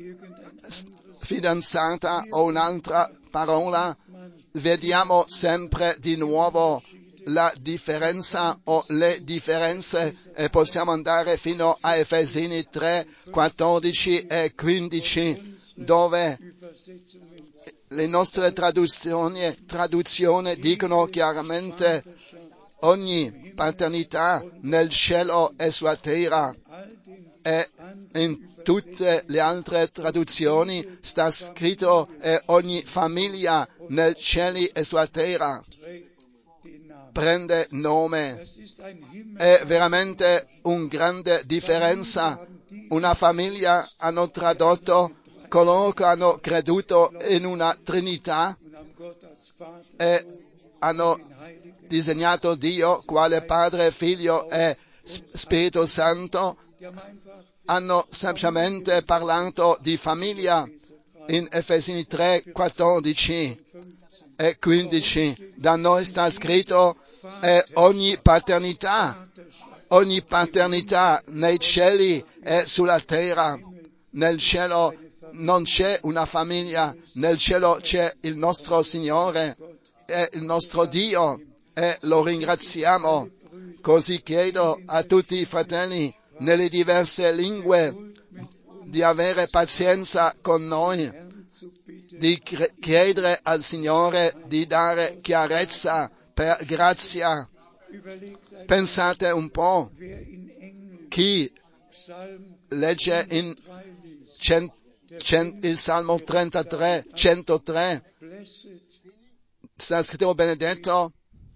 fidanzata o un'altra parola. Vediamo sempre di nuovo la differenza o le differenze, e possiamo andare fino a Efesini tre, quattordici e quindici, dove le nostre traduzioni, traduzioni dicono chiaramente ogni paternità nel cielo e sulla terra, e in tutte le altre traduzioni sta scritto e ogni famiglia nel cielo e sulla terra prende nome. È veramente una grande differenza. Una famiglia hanno tradotto coloro che hanno creduto in una Trinità e hanno disegnato Dio quale Padre, Figlio e Spirito Santo, hanno semplicemente parlato di famiglia in Efesini tre, quattordici e quindici. Da noi sta scritto eh, ogni paternità, ogni paternità nei cieli e sulla terra. Nel cielo non c'è una famiglia, nel cielo c'è il nostro Signore e il nostro Dio, e lo ringraziamo. Così chiedo a tutti i fratelli nelle diverse lingue di avere pazienza con noi, di chiedere al Signore di dare chiarezza per grazia. Pensate un po', chi legge in cent, cent, il Salmo trentatré, centotré, sta scritto benedetto,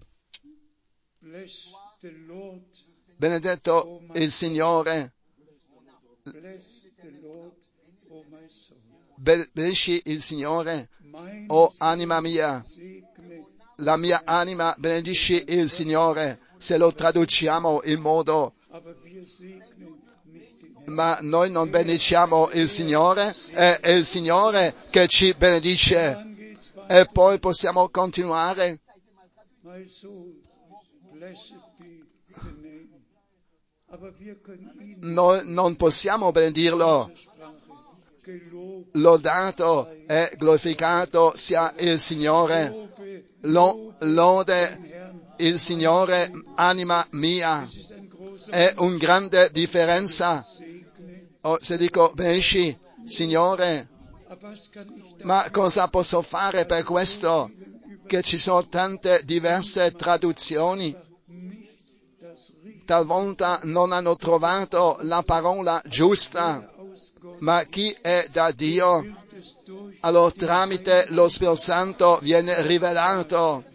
benedetto il Signore, benedici il Signore, o anima mia, la mia anima benedici il Signore, se lo traduciamo in modo, ma noi non benediciamo il Signore, è il Signore che ci benedice. E poi possiamo continuare. Noi non possiamo benedirlo. Lodato e glorificato sia il Signore. Lo, lode il Signore, anima mia. È una grande differenza. Oh, se dico benedici, Signore, ma cosa posso fare per questo? Che ci sono tante diverse traduzioni. Talvolta non hanno trovato la parola giusta, ma chi è da Dio, allora tramite lo Spirito Santo viene rivelato.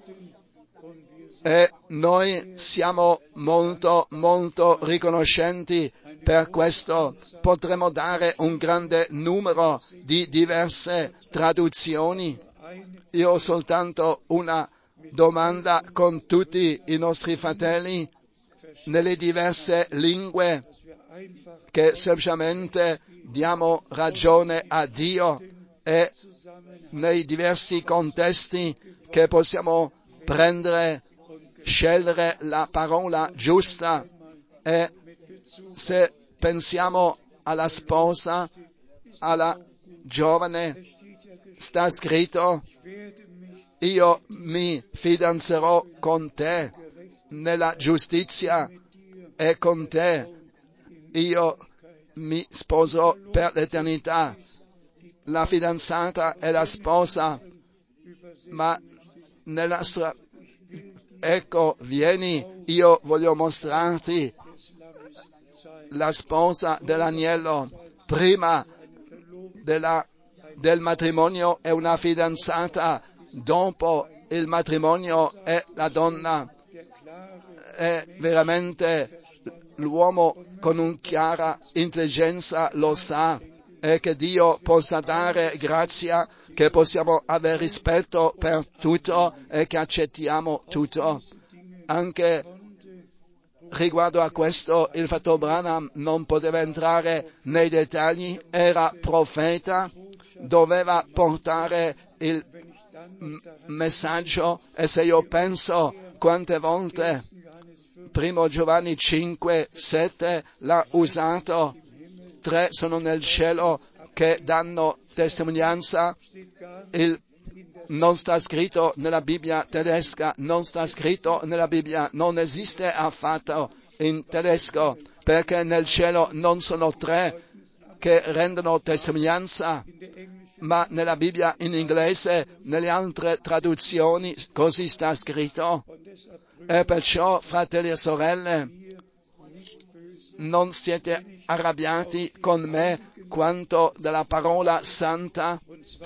E noi siamo molto, molto riconoscenti per questo. Potremmo dare un grande numero di diverse traduzioni. Io ho soltanto una domanda con tutti i nostri fratelli nelle diverse lingue, che semplicemente diamo ragione a Dio, e nei diversi contesti che possiamo prendere, scegliere la parola giusta. E se pensiamo alla sposa, alla giovane, sta scritto: io mi fidanzerò con te nella giustizia, e con te io mi sposo per l'eternità. La fidanzata è la sposa, ma nella sua... Ecco, vieni, io voglio mostrarti la sposa dell'agnello. Prima della, del matrimonio è una fidanzata, dopo il matrimonio è la donna. È veramente l'uomo con una chiara intelligenza lo sa, e che Dio possa dare grazia, che possiamo avere rispetto per tutto e che accettiamo tutto. Anche riguardo a questo, il fratello Branham non poteva entrare nei dettagli, era profeta, doveva portare il m- messaggio, e se io penso quante volte primo Giovanni cinque, sette l'ha usato, tre sono nel cielo che danno testimonianza, il non sta scritto nella Bibbia tedesca, non sta scritto nella Bibbia, non esiste affatto in tedesco, perché nel cielo non sono tre che rendono testimonianza, ma nella Bibbia in inglese, nelle altre traduzioni, così sta scritto. E perciò, fratelli e sorelle, non siete arrabbiati con me quanto della parola santa,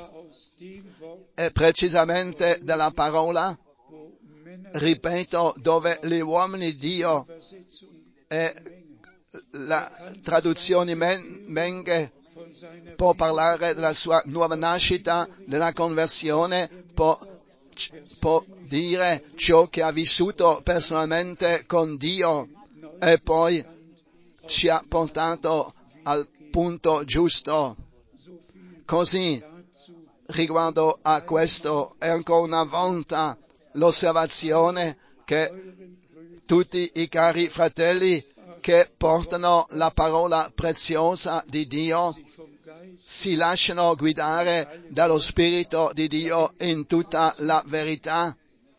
e precisamente della parola, ripeto, dove gli uomini di Dio e la traduzione Menge può parlare della sua nuova nascita, della conversione, può, può dire ciò che ha vissuto personalmente con Dio e poi ci ha portato al punto giusto. Così, riguardo a questo, è ancora una volta l'osservazione che tutti i cari fratelli che portano la parola preziosa di Dio si lasciano guidare dallo Spirito di Dio in tutta la verità,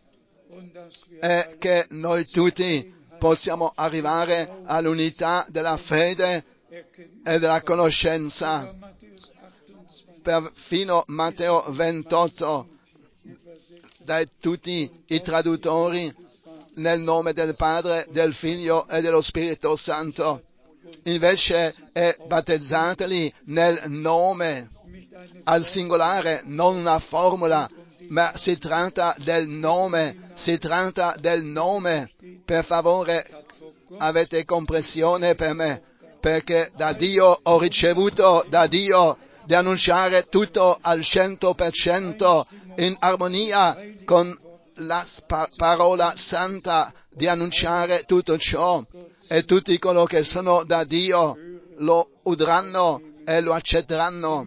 e che noi tutti possiamo arrivare all'unità della fede e della conoscenza. Perfino Matteo ventotto, da tutti i traduttori, nel nome del Padre, del Figlio e dello Spirito Santo. Invece è battezzateli nel nome, al singolare, non una formula, ma si tratta del nome, si tratta del nome. Per favore, avete comprensione per me, perché da Dio ho ricevuto, da Dio, di annunciare tutto al cento per cento in armonia con la pa- parola santa, di annunciare tutto ciò, e tutti coloro che sono da Dio lo udranno e lo accetteranno.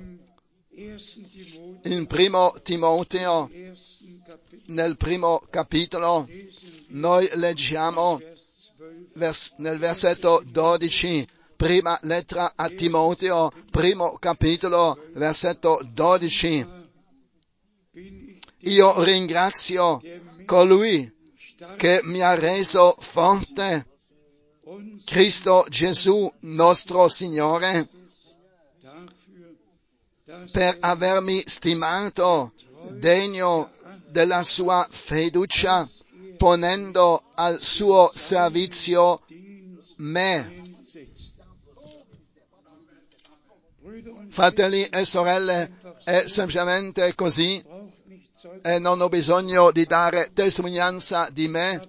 In primo Timoteo, nel primo capitolo, noi leggiamo vers- nel versetto dodici, prima lettera a Timoteo, primo capitolo, versetto dodici. Io ringrazio colui che mi ha reso forte, Cristo Gesù nostro Signore, per avermi stimato degno della sua fiducia, ponendo al suo servizio me. Fratelli e sorelle, è semplicemente così, e non ho bisogno di dare testimonianza di me,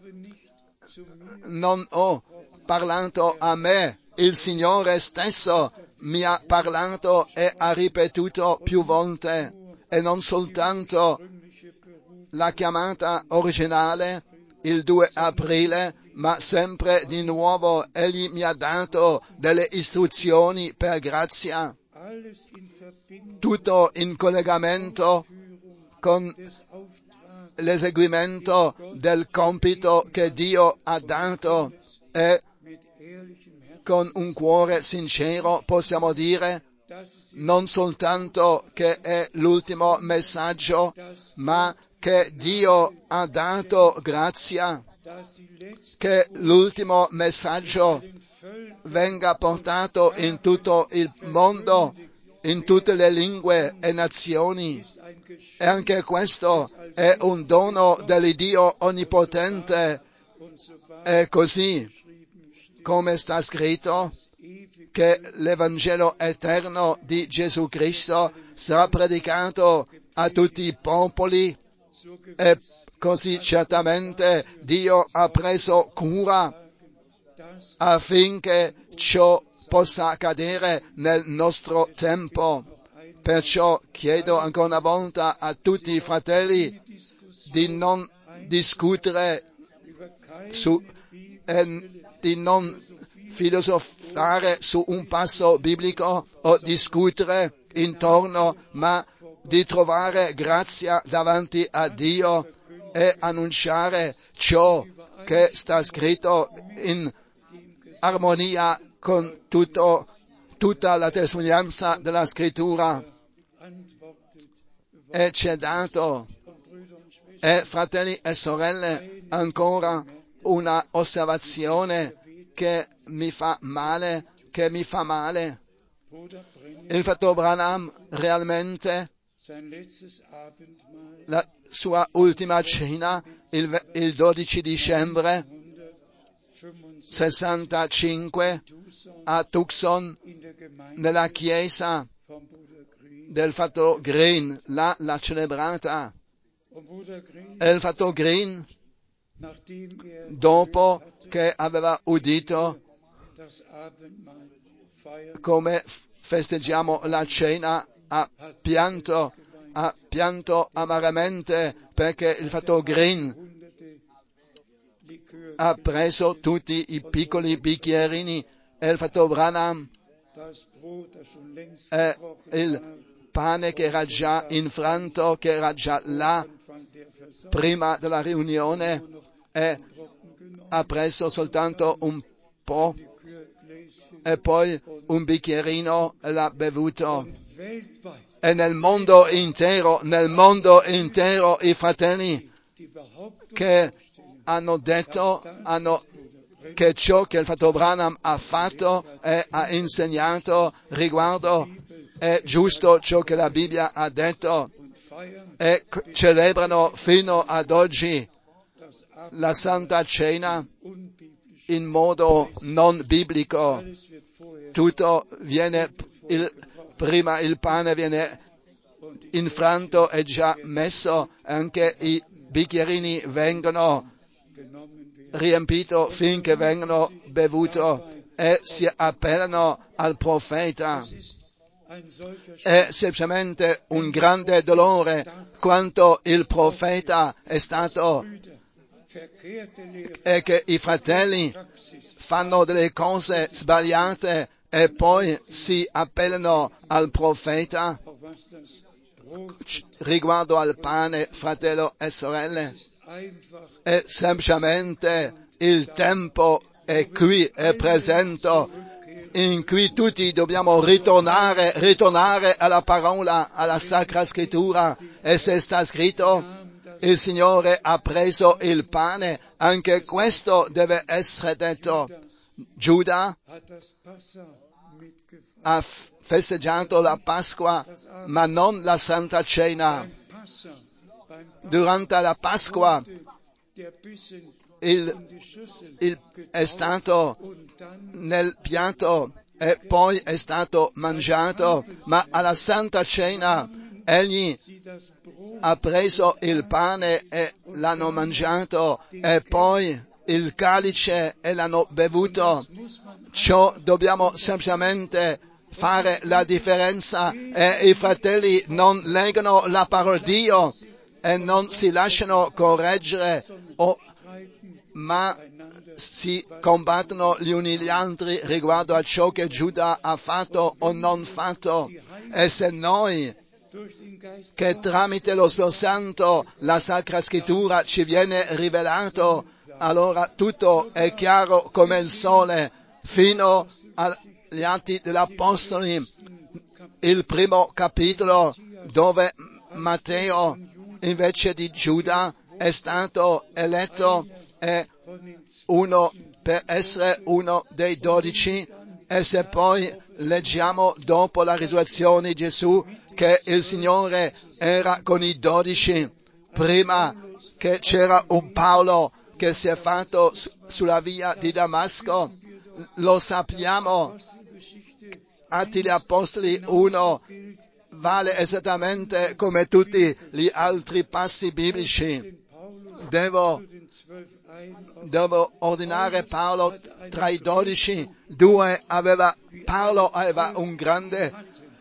non ho parlato a me, il Signore stesso mi ha parlato e ha ripetuto più volte, e non soltanto la chiamata originale il due aprile, ma sempre di nuovo Egli mi ha dato delle istruzioni per grazia, tutto in collegamento con l'eseguimento del compito che Dio ha dato, e con un cuore sincero possiamo dire non soltanto che è l'ultimo messaggio, ma che Dio ha dato grazia che l'ultimo messaggio venga portato in tutto il mondo, in tutte le lingue e nazioni. E anche questo è un dono dell'Iddio Onnipotente. È così come sta scritto che l'Evangelo eterno di Gesù Cristo sarà predicato a tutti i popoli, e così certamente Dio ha preso cura affinché ciò possa accadere nel nostro tempo. Perciò chiedo ancora una volta a tutti i fratelli di non discutere su, eh, di non filosofare su un passo biblico o discutere intorno, ma di trovare grazia davanti a Dio e annunciare ciò che sta scritto in armonia con tutto, tutta la testimonianza della Scrittura. E ci è dato E fratelli e sorelle, ancora una osservazione che mi fa male, che mi fa male. Il fratello Branham realmente la sua ultima cena il, il dodici dicembre sessantacinque a Tucson nella chiesa del fratello Green, là l'ha celebrata. E il fratello Green, dopo che aveva udito come festeggiamo la cena, ha pianto, ha pianto amaramente perché il fratello Green ha preso tutti i piccoli bicchierini e il fratello Branham e il pane che era già infranto, che era già là prima della riunione, e ha preso soltanto un po' e poi un bicchierino e l'ha bevuto. E nel mondo intero, nel mondo intero i fratelli che hanno detto hanno, che ciò che il fratello Branham ha fatto e ha insegnato riguardo è giusto, ciò che la Bibbia ha detto, e celebrano fino ad oggi la Santa Cena in modo non biblico. Tutto viene, il, prima il pane viene infranto e già messo, anche i bicchierini vengono riempito finché vengono bevuto e si appellano al profeta. È semplicemente un grande dolore quanto il profeta è stato e che i fratelli fanno delle cose sbagliate e poi si appellano al profeta. Riguardo al pane, fratello e sorelle, è semplicemente il tempo è qui, è presente, in cui tutti dobbiamo ritornare, ritornare alla parola, alla Sacra Scrittura, e se sta scritto, il Signore ha preso il pane, anche questo deve essere detto. Giuda ha festeggiato la Pasqua, ma non la Santa Cena. Durante la Pasqua il, il, è stato nel piatto e poi è stato mangiato, ma alla Santa Cena egli ha preso il pane e l'hanno mangiato e poi il calice e l'hanno bevuto. Ciò dobbiamo semplicemente fare la differenza, e i fratelli non leggono la parola di Dio e non si lasciano correggere, o, ma si combattono gli uni gli altri riguardo a ciò che Giuda ha fatto o non fatto. E se noi, che tramite lo Spirito Santo la Sacra Scrittura ci viene rivelato, allora tutto è chiaro come il sole, fino agli Atti degli Apostoli, il primo capitolo, dove Matteo invece di Giuda è stato eletto e uno per essere uno dei dodici. E se poi leggiamo dopo la risurrezione di Gesù che il Signore era con i dodici, prima che c'era un Paolo che si è fatto su, sulla via di Damasco, lo sappiamo. Atti degli Apostoli uno vale esattamente come tutti gli altri passi biblici. Devo, devo ordinare Paolo tra i dodici, due aveva, Paolo aveva un grande,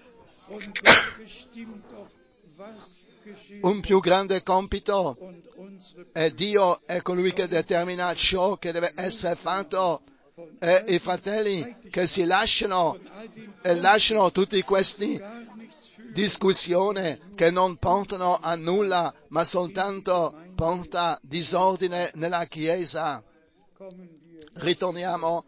un più grande compito, e Dio è colui che determina ciò che deve essere fatto, e i fratelli che si lasciano e lasciano tutti questi discussioni che non portano a nulla, ma soltanto porta disordine nella Chiesa. Ritorniamo,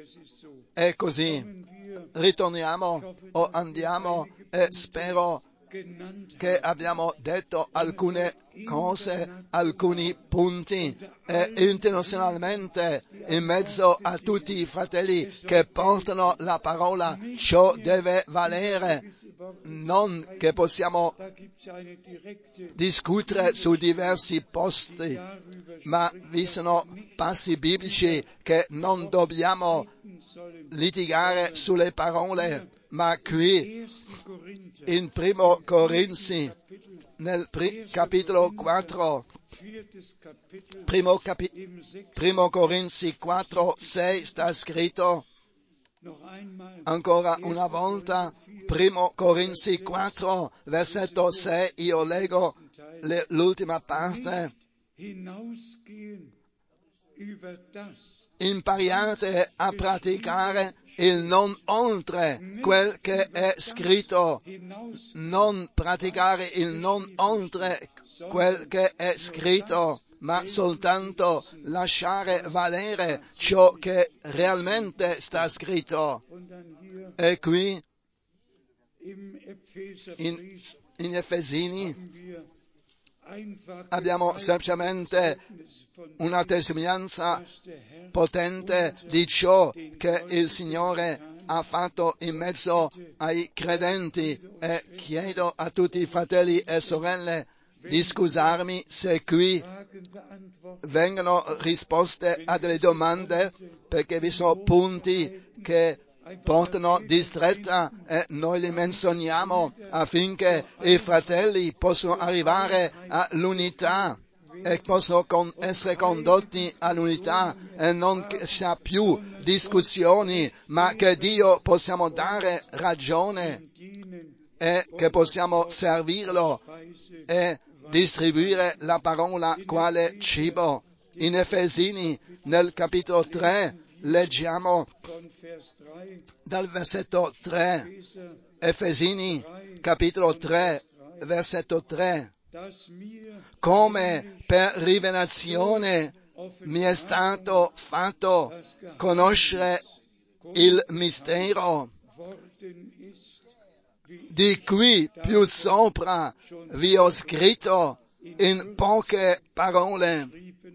è così, ritorniamo o andiamo, e spero che abbiamo detto alcune cose, alcuni punti, e internazionalmente, in mezzo a tutti i fratelli che portano la parola, ciò deve valere. Non che possiamo discutere su diversi posti, ma vi sono passi biblici che non dobbiamo litigare sulle parole, ma qui in primo Corinzi, nel pri- capitolo quattro, primo, capi- primo Corinzi quattro, sei sta scritto, ancora una volta, primo Corinzi quattro, versetto sei, io leggo le, l'ultima parte. Impariate a praticare il non oltre quel che è scritto, non praticare il non oltre quel che è scritto, ma soltanto lasciare valere ciò che realmente sta scritto. E qui in, in Efesini abbiamo semplicemente una testimonianza potente di ciò che il Signore ha fatto in mezzo ai credenti, e chiedo a tutti i fratelli e sorelle di scusarmi se qui vengono risposte a delle domande, perché vi sono punti che portano distretta e noi li menzioniamo affinché i fratelli possano arrivare all'unità e possono con, essere condotti all'unità, e non che sia più discussioni, ma che Dio possiamo dare ragione e che possiamo servirlo e distribuire la parola quale cibo. In Efesini, nel capitolo tre, leggiamo dal versetto tre, Efesini, capitolo tre, versetto tre, come per rivelazione mi è stato fatto conoscere il mistero di cui più sopra vi ho scritto in poche parole.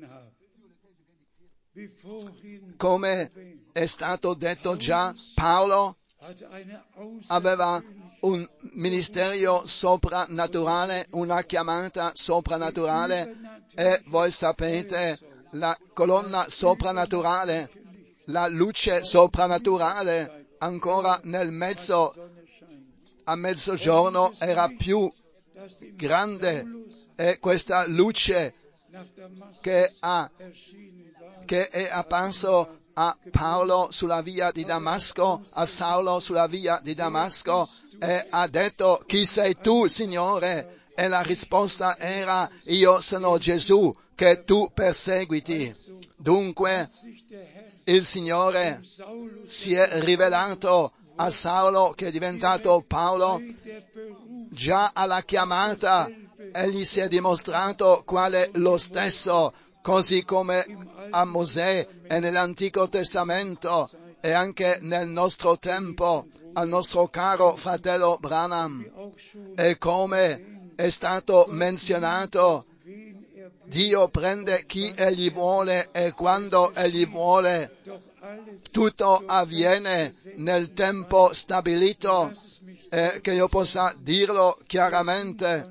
Come è stato detto già, Paolo aveva un ministero soprannaturale, una chiamata soprannaturale, e voi sapete, la colonna soprannaturale, la luce soprannaturale, ancora nel mezzo, a mezzogiorno era più grande, e questa luce che, ha, che è apparso a Paolo sulla via di Damasco, a Saulo sulla via di Damasco, e ha detto: chi sei tu, Signore? E la risposta era: io sono Gesù che tu perseguiti. Dunque il Signore si è rivelato a Saulo, che è diventato Paolo. Già alla chiamata egli si è dimostrato quale lo stesso, così come a Mosè e nell'Antico Testamento e anche nel nostro tempo, al nostro caro fratello Branham. E come è stato menzionato, Dio prende chi egli vuole e quando egli vuole. Tutto avviene nel tempo stabilito, e che io possa dirlo chiaramente,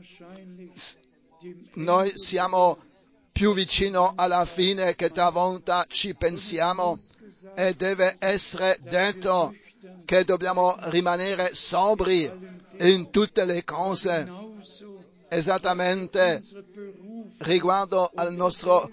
noi siamo più vicino alla fine che talvolta ci pensiamo, e deve essere detto che dobbiamo rimanere sobri in tutte le cose, esattamente riguardo al nostro,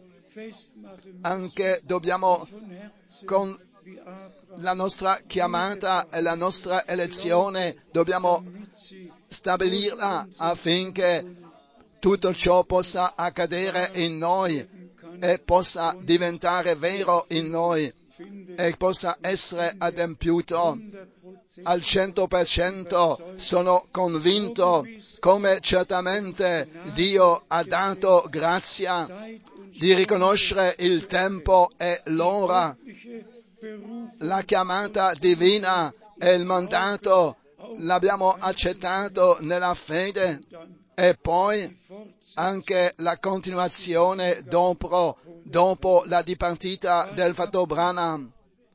anche dobbiamo con la nostra chiamata e la nostra elezione dobbiamo stabilirla affinché tutto ciò possa accadere in noi e possa diventare vero in noi e possa essere adempiuto al cento per cento. Sono convinto come certamente Dio ha dato grazia di riconoscere il tempo e l'ora, la chiamata divina e il mandato l'abbiamo accettato nella fede e poi anche la continuazione dopo, dopo la dipartita del fratello Branham.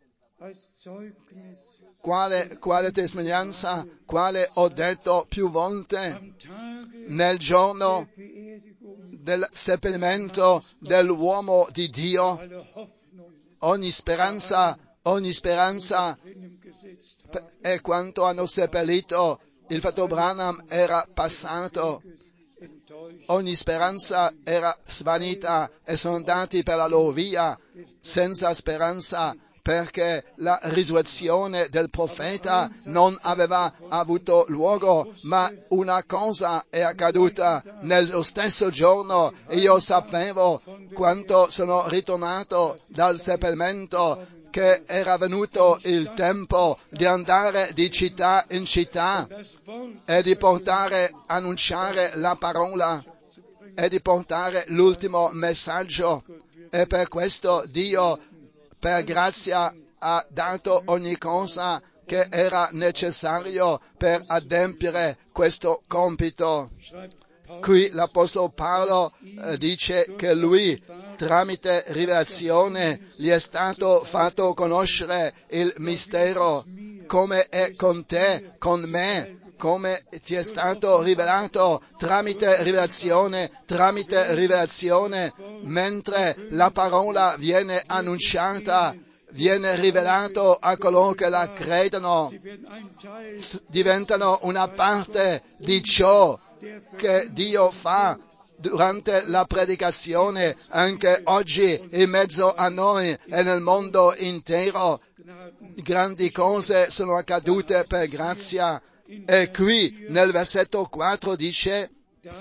Quale, quale testimonianza, quale ho detto più volte, nel giorno del seppellimento dell'uomo di Dio, ogni speranza, ogni speranza e quanto hanno seppellito il fratello Branham era passato, ogni speranza era svanita e sono andati per la loro via senza speranza, perché la risurrezione del profeta non aveva avuto luogo, ma una cosa è accaduta nello stesso giorno. Io sapevo, quando sono ritornato dal seppellimento, che era venuto il tempo di andare di città in città e di portare, annunciare la parola e di portare l'ultimo messaggio. E per questo Dio, per grazia, ha dato ogni cosa che era necessario per adempiere questo compito. Qui l'Apostolo Paolo eh, dice che lui, tramite rivelazione, gli è stato fatto conoscere il mistero, come è con te, con me, come ti è stato rivelato tramite rivelazione, tramite rivelazione, mentre la parola viene annunciata, viene rivelato a coloro che la credono, diventano una parte di ciò che Dio fa durante la predicazione, anche oggi in mezzo a noi e nel mondo intero. Grandi cose sono accadute per grazia. E qui nel versetto quattro dice: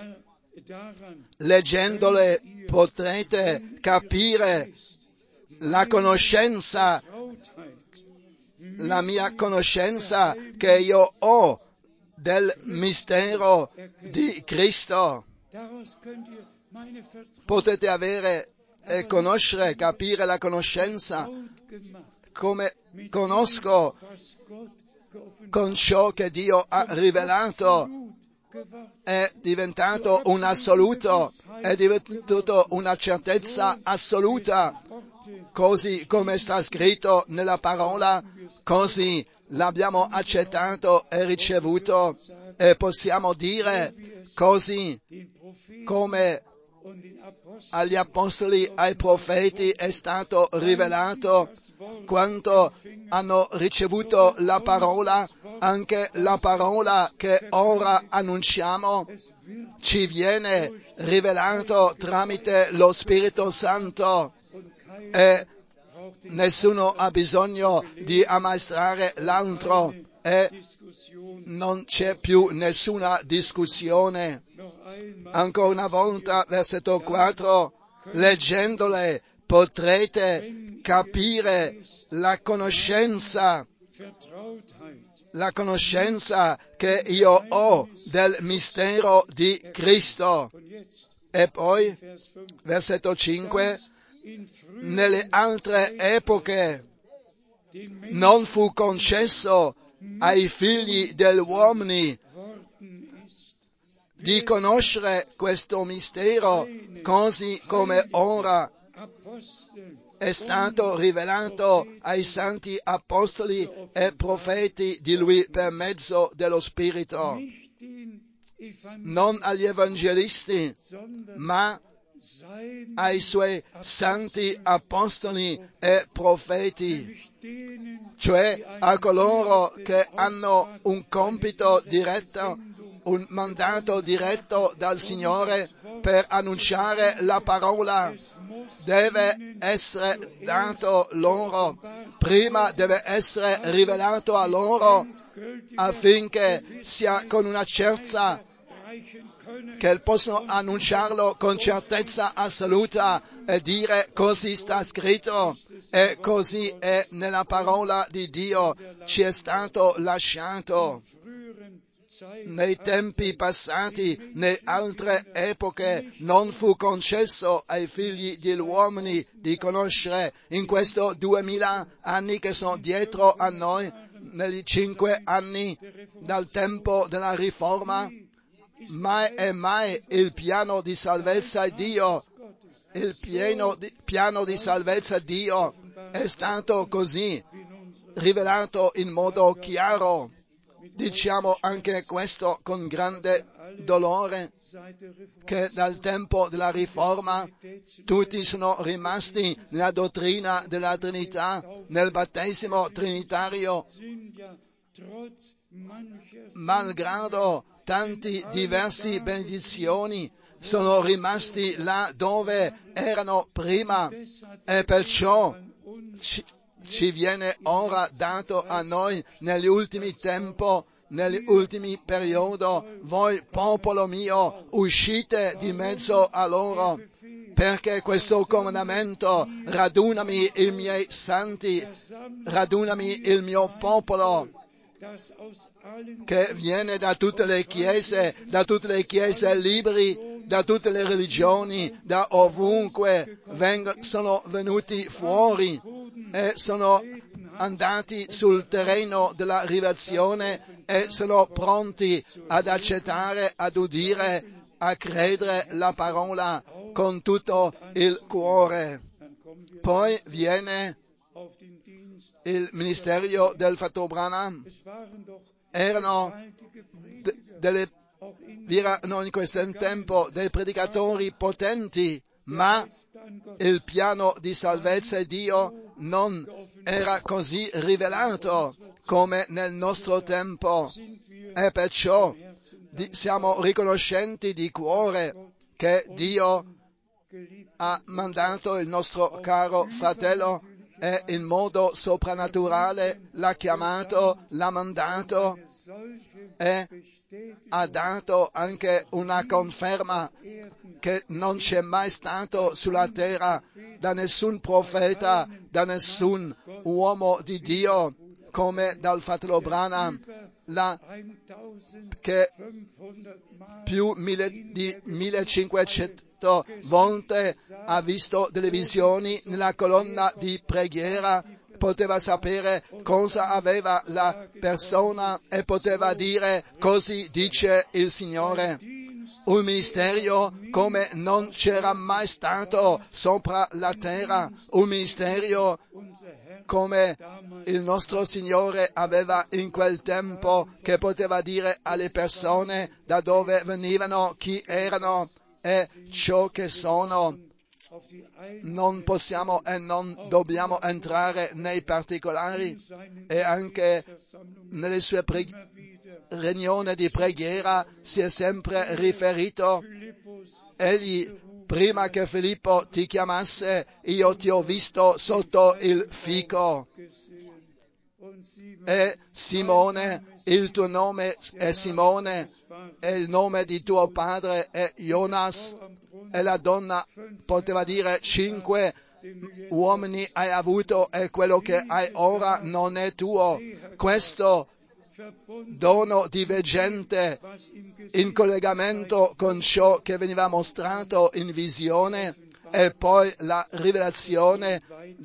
leggendole potrete capire la conoscenza, la mia conoscenza che io ho del mistero di Cristo. Potete avere e conoscere, capire la conoscenza, come conosco con ciò che Dio ha rivelato. È diventato un assoluto, è diventato una certezza assoluta, così come sta scritto nella parola, così l'abbiamo accettato e ricevuto, e possiamo dire così come agli apostoli, ai profeti è stato rivelato, quando hanno ricevuto la parola, anche la parola che ora annunciamo ci viene rivelato tramite lo Spirito Santo, e nessuno ha bisogno di ammaestrare l'altro e non c'è più nessuna discussione. Ancora una volta, versetto quattro, leggendole potrete capire la conoscenza, la conoscenza che io ho del mistero di Cristo. E poi, versetto cinque, nelle altre epoche non fu concesso ai figli degli uomini di conoscere questo mistero, così come ora è stato rivelato ai santi apostoli e profeti di Lui per mezzo dello Spirito, non agli evangelisti, ma ai Suoi santi apostoli e profeti, cioè a coloro che hanno un compito diretto, un mandato diretto dal Signore per annunciare la parola. Deve essere dato loro, prima deve essere rivelato a loro, affinché sia con una certezza che possono annunciarlo con certezza assoluta e dire così sta scritto e così è nella parola di Dio, ci è stato lasciato. Nei tempi passati, nelle altre epoche, non fu concesso ai figli degli uomini di conoscere. In questi duemila anni che sono dietro a noi, negli cinque anni dal tempo della riforma, mai e mai il piano di salvezza di Dio, il pieno di, piano di salvezza di Dio è stato così rivelato in modo chiaro. Diciamo anche questo con grande dolore, che dal tempo della riforma tutti sono rimasti nella dottrina della Trinità, nel battesimo trinitario, malgrado tanti diversi benedizioni, sono rimasti là dove erano prima, e perciò ci, ci viene ora dato a noi negli ultimi tempi, negli ultimi periodi: voi, popolo mio, uscite di mezzo a loro, perché questo comandamento: radunami i miei santi, radunami il mio popolo, che viene da tutte le chiese, da tutte le chiese liberi, da tutte le religioni, da ovunque vengono, sono venuti fuori e sono andati sul terreno della rivelazione e sono pronti ad accettare, ad udire, a credere la parola con tutto il cuore. Poi viene il ministero del fratello Branham. Erano de, delle, vi erano in questo tempo dei predicatori potenti, ma il piano di salvezza di Dio non era così rivelato come nel nostro tempo, e perciò di, siamo riconoscenti di cuore che Dio ha mandato il nostro caro fratello e in modo soprannaturale l'ha chiamato, l'ha mandato e ha dato anche una conferma che non c'è mai stato sulla terra da nessun profeta, da nessun uomo di Dio come dal fratello Branham, la, che più mille, di millecinquecento volte ha visto delle visioni nella colonna di preghiera, poteva sapere cosa aveva la persona e poteva dire: così dice il Signore. Un ministero come non c'era mai stato sopra la terra, un ministero come il nostro Signore aveva in quel tempo, che poteva dire alle persone da dove venivano, chi erano e ciò che sono. Non possiamo e non dobbiamo entrare nei particolari, e anche nelle sue pre- riunioni di preghiera si è sempre riferito: egli, prima che Filippo ti chiamasse, io ti ho visto sotto il fico. E Simone, il tuo nome è Simone, e il nome di tuo padre è Jonas. E la donna poteva dire: cinque uomini hai avuto e quello che hai ora non è tuo. Questo dono divergente in collegamento con ciò che veniva mostrato in visione, e poi la rivelazione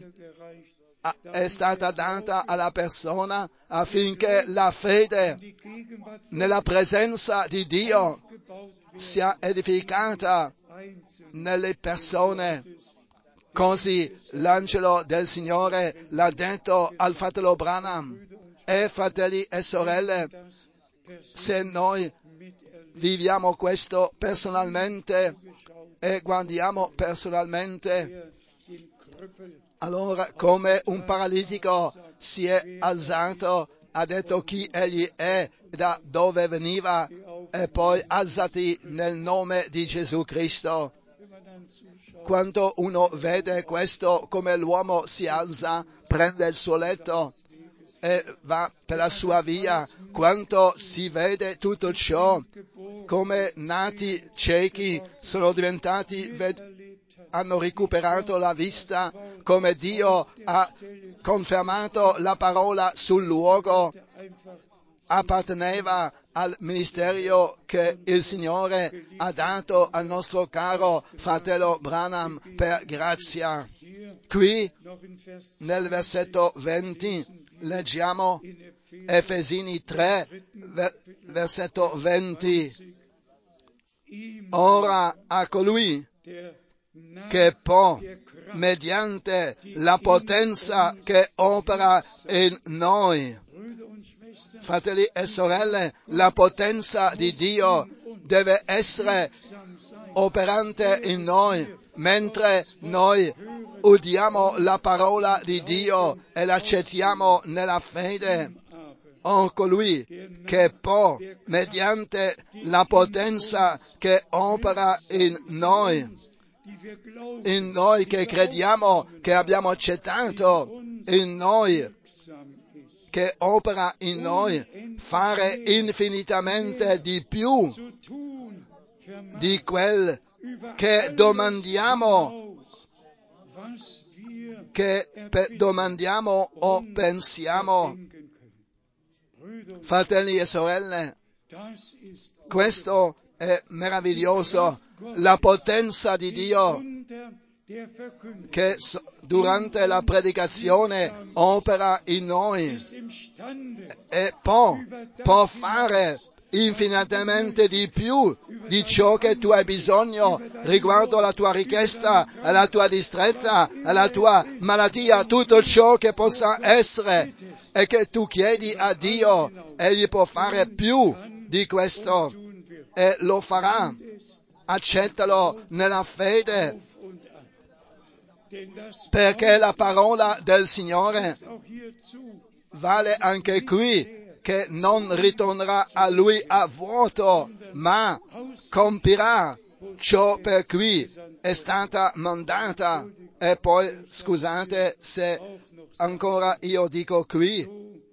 è stata data alla persona affinché la fede nella presenza di Dio sia edificata nelle persone. Così l'angelo del Signore l'ha detto al fratello Branham. E fratelli e sorelle, se noi viviamo questo personalmente e guardiamo personalmente, allora come un paralitico si è alzato, ha detto chi egli è, da dove veniva, e poi alzati nel nome di Gesù Cristo. Quando uno vede questo, come l'uomo si alza, prende il suo letto e va per la sua via, quando si vede tutto ciò, come nati ciechi sono diventati ved- hanno recuperato la vista, come Dio ha confermato la parola sul luogo, apparteneva al ministero che il Signore ha dato al nostro caro fratello Branham per grazia. Qui nel versetto venti leggiamo Efesini tre, versetto venti. Ora a colui che può, mediante la potenza che opera in noi. Fratelli e sorelle, la potenza di Dio deve essere operante in noi, mentre noi udiamo la parola di Dio e l'accettiamo nella fede. O colui che può, mediante la potenza che opera in noi, in noi che crediamo, che abbiamo accettato, in noi, che opera in noi, fare infinitamente di più di quel che domandiamo, che pe- domandiamo o pensiamo. Fratelli e sorelle, questo è meraviglioso, la potenza di Dio che durante la predicazione opera in noi e può, può fare infinitamente di più di ciò che tu hai bisogno riguardo alla tua richiesta, alla tua distretta, alla tua malattia, tutto ciò che possa essere e che tu chiedi a Dio, Egli può fare più di questo e lo farà. Accettalo nella fede, perché la parola del Signore vale anche qui, che non ritornerà a Lui a vuoto, ma compirà ciò per cui è stata mandata. E poi, scusate se ancora io dico qui,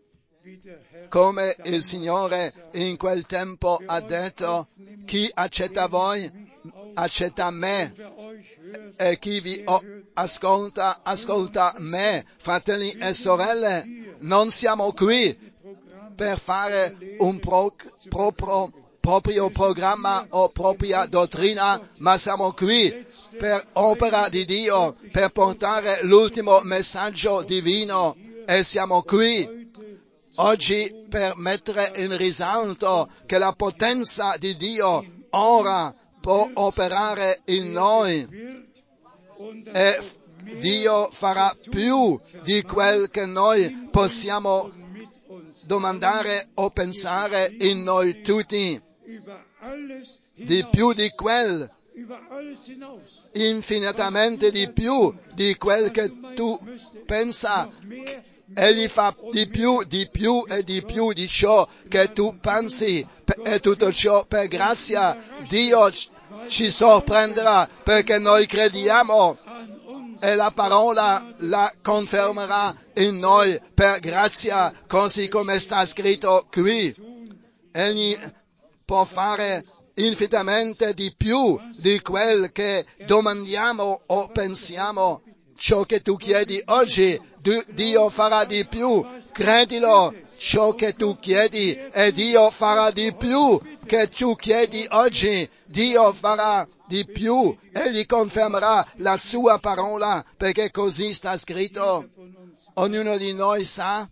come il Signore in quel tempo ha detto, chi accetta voi, accetta me, e chi vi ascolta, ascolta me. Fratelli e sorelle, non siamo qui per fare un pro, proprio, proprio programma o propria dottrina, ma siamo qui per opera di Dio, per portare l'ultimo messaggio divino, e siamo qui oggi per mettere in risalto che la potenza di Dio ora può operare in noi e Dio farà più di quel che noi possiamo domandare o pensare in noi tutti, di più di quel, infinitamente di più di quel che tu pensa. Egli fa di più, di più e di più di ciò che tu pensi, e tutto ciò per grazia. Dio ci sorprenderà perché noi crediamo e la parola la confermerà in noi per grazia, così come sta scritto qui. Egli può fare infinitamente di più di quel che domandiamo o pensiamo. Ciò che tu chiedi oggi, Dio farà di più. Credilo, ciò che tu chiedi, e Dio farà di più che tu chiedi oggi. Dio farà di più, Egli confermerà la sua parola, perché così sta scritto. Ognuno di noi sa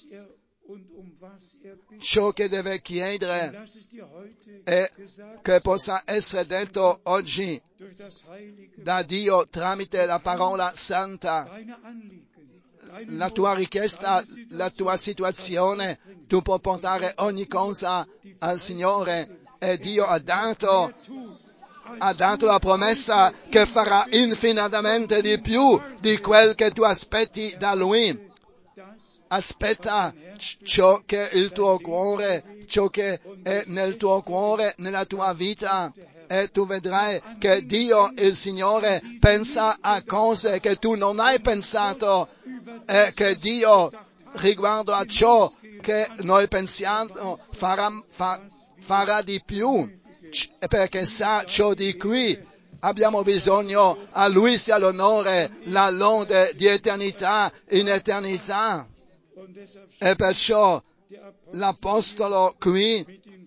ciò che deve chiedere e che possa essere detto oggi da Dio tramite la parola santa. La tua richiesta, la tua situazione, tu puoi portare ogni cosa al Signore, e Dio ha dato ha dato la promessa che farà infinitamente di più di quel che tu aspetti da Lui. Aspetta ciò che è il tuo cuore, ciò che è nel tuo cuore, nella tua vita, e tu vedrai che Dio, il Signore, pensa a cose che tu non hai pensato, e che Dio, riguardo a ciò che noi pensiamo, farà, fa, farà di più, perché sa ciò di cui abbiamo bisogno. A Lui sia l'onore, la lode di eternità in eternità. E perciò l'Apostolo qui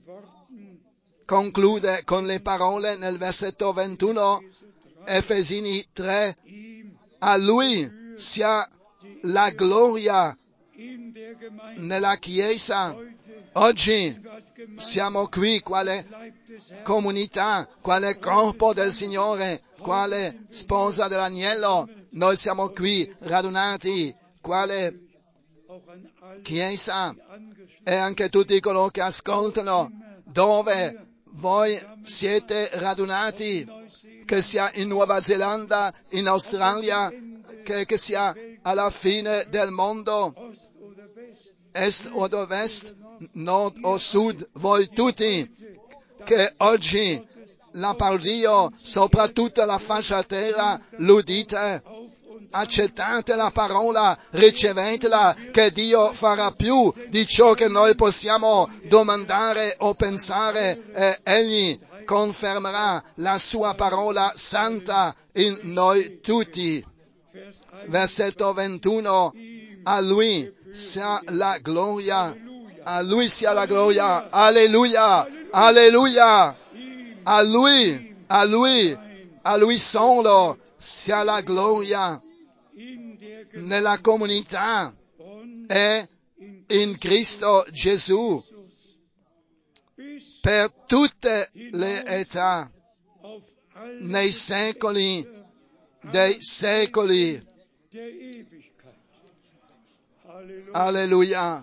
conclude con le parole nel versetto ventuno, Efesini tre, a Lui sia la gloria nella Chiesa. Oggi siamo qui quale comunità, quale corpo del Signore, quale sposa dell'agnello. Noi siamo qui radunati quale Chiesa, e anche tutti coloro che ascoltano, dove voi siete radunati, che sia in Nuova Zelanda, in Australia, che, che sia alla fine del mondo, est o ovest, nord o sud, voi tutti, che oggi la parola di Dio sopra tutta la faccia terra l'udite, accettate la parola, ricevetela, che Dio farà più di ciò che noi possiamo domandare o pensare, e Egli confermerà la sua parola santa in noi tutti. Versetto ventuno, a Lui sia la gloria, a Lui sia la gloria, alleluia, alleluia, a Lui, a Lui, a Lui solo sia la gloria nella comunità e in Cristo Gesù per tutte le età, nei secoli dei secoli. Alleluia.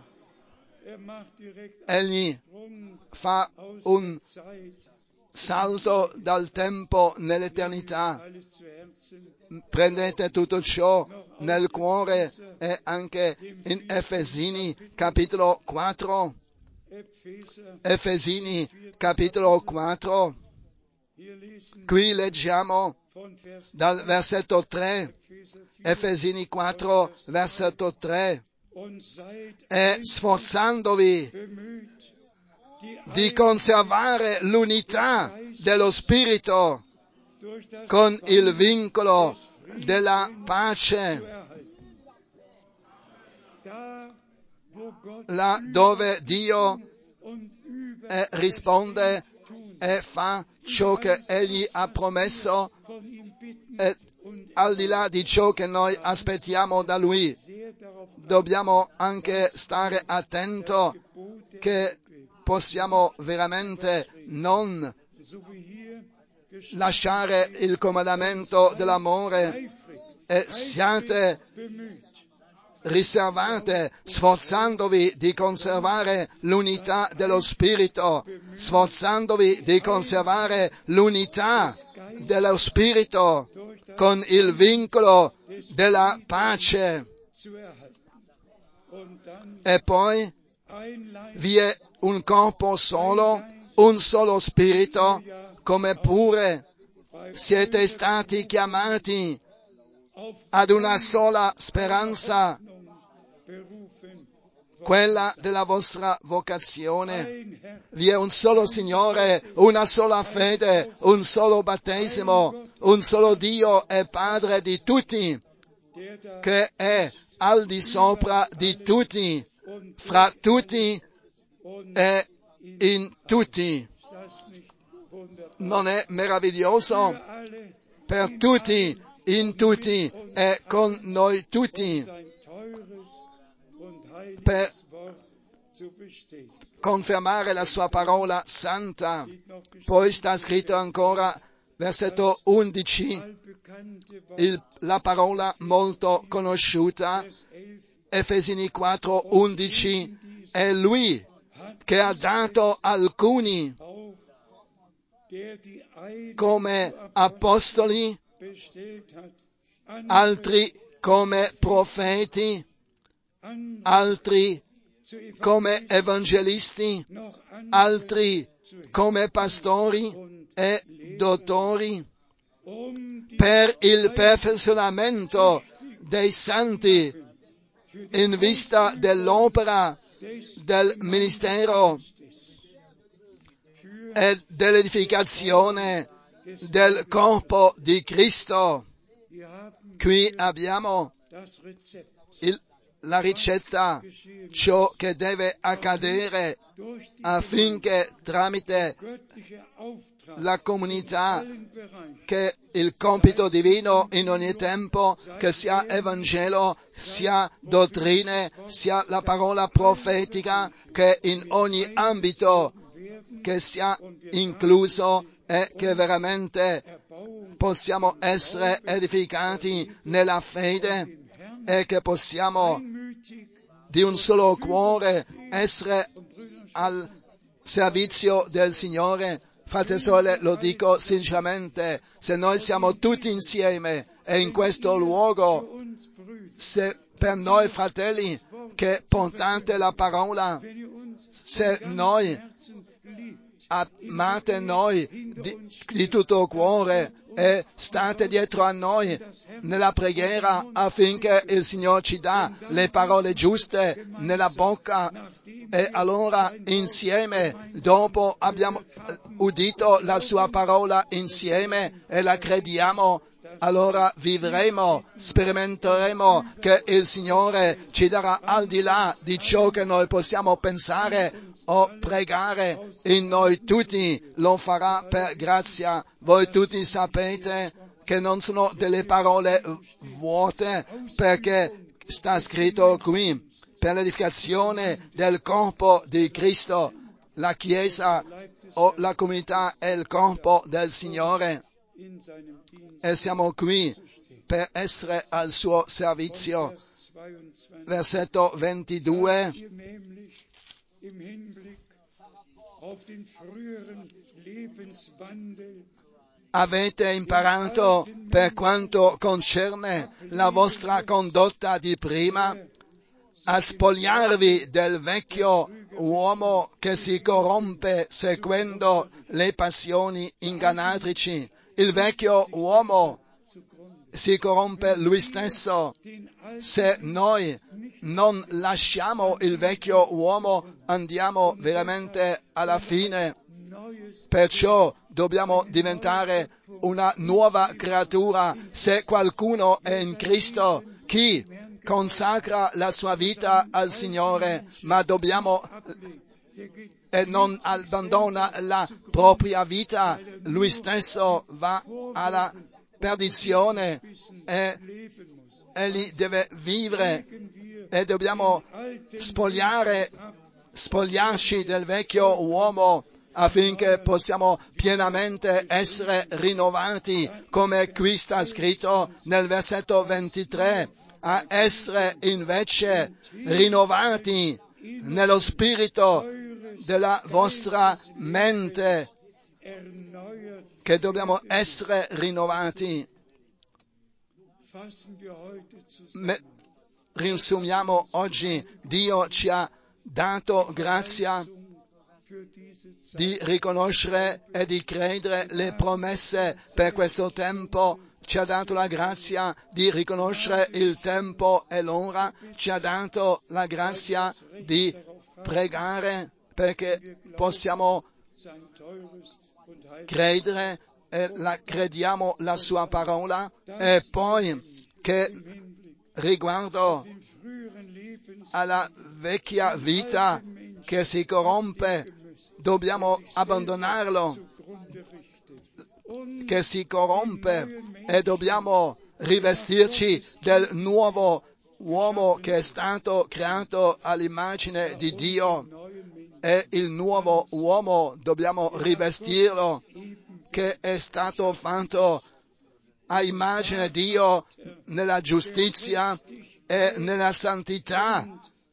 Egli fa un salto dal tempo nell'eternità. Prendete tutto ciò nel cuore, e anche in Efesini capitolo quattro. Efesini capitolo quattro. Qui leggiamo dal versetto tre. Efesini quattro, versetto tre. E sforzandovi di conservare l'unità dello Spirito con il vincolo della pace, là dove Dio eh, risponde e fa ciò che Egli ha promesso, e al di là di ciò che noi aspettiamo da Lui. Dobbiamo anche stare attenti che possiamo veramente non lasciare il comandamento dell'amore, e siate riservate, sforzandovi di conservare l'unità dello Spirito, sforzandovi di conservare l'unità dello Spirito con il vincolo della pace. E poi vi è un corpo solo, un solo Spirito, come pure siete stati chiamati ad una sola speranza, quella della vostra vocazione. Vi è un solo Signore, una sola fede, un solo battesimo, un solo Dio e Padre di tutti, che è al di sopra di tutti, fra tutti e in tutti. Non è meraviglioso? Per tutti, in tutti e con noi tutti, per confermare la sua parola santa. Poi sta scritto ancora, versetto undici, il, la parola molto conosciuta, Efesini quattro undici, è Lui che ha dato alcuni come apostoli, altri come profeti, altri come evangelisti, altri come pastori e dottori, per il perfezionamento dei santi, in vista dell'opera del ministero e dell'edificazione del corpo di Cristo. Qui abbiamo il la ricetta, ciò che deve accadere affinché tramite la comunità, che il compito divino in ogni tempo, che sia Evangelo, sia dottrine, sia la parola profetica, che in ogni ambito che sia incluso e che veramente possiamo essere edificati nella fede e che possiamo di un solo cuore essere al servizio del Signore. Fratelli e sorelle, lo dico sinceramente, se noi siamo tutti insieme e in questo luogo, se per noi fratelli che portate la parola, se noi amate noi di, di tutto cuore e state dietro a noi nella preghiera affinché il Signore ci dà le parole giuste nella bocca, e allora insieme, dopo abbiamo udito la sua parola insieme e la crediamo, allora vivremo, sperimenteremo che il Signore ci darà al di là di ciò che noi possiamo pensare o pregare in noi tutti, lo farà per grazia. Voi tutti sapete che non sono delle parole vuote, perché sta scritto qui, per l'edificazione del corpo di Cristo, la Chiesa o la comunità è il corpo del Signore e siamo qui per essere al suo servizio. Versetto ventidue. Avete imparato per quanto concerne la vostra condotta di prima a spogliarvi del vecchio uomo che si corrompe seguendo le passioni ingannatrici. Il vecchio uomo si corrompe lui stesso. Se noi non lasciamo il vecchio uomo, andiamo veramente alla fine. Perciò dobbiamo diventare una nuova creatura. Se qualcuno è in Cristo, chi consacra la sua vita al Signore, ma dobbiamo e non abbandona la propria vita, lui stesso va alla perdizione e egli deve vivere, e dobbiamo spogliare, spogliarci del vecchio uomo affinché possiamo pienamente essere rinnovati, come qui sta scritto nel versetto ventitré, a essere invece rinnovati nello spirito della vostra mente, che dobbiamo essere rinnovati. Me, riassumiamo oggi, Dio ci ha dato grazia di riconoscere e di credere le promesse per questo tempo, ci ha dato la grazia di riconoscere il tempo e l'ora, ci ha dato la grazia di pregare perché possiamo credere e la, crediamo la sua parola, e poi che riguardo alla vecchia vita che si corrompe, dobbiamo abbandonarlo, che si corrompe, e dobbiamo rivestirci del nuovo uomo che è stato creato all'immagine di Dio. E il nuovo uomo dobbiamo rivestirlo, che è stato fatto a immagine di Dio nella giustizia e nella santità,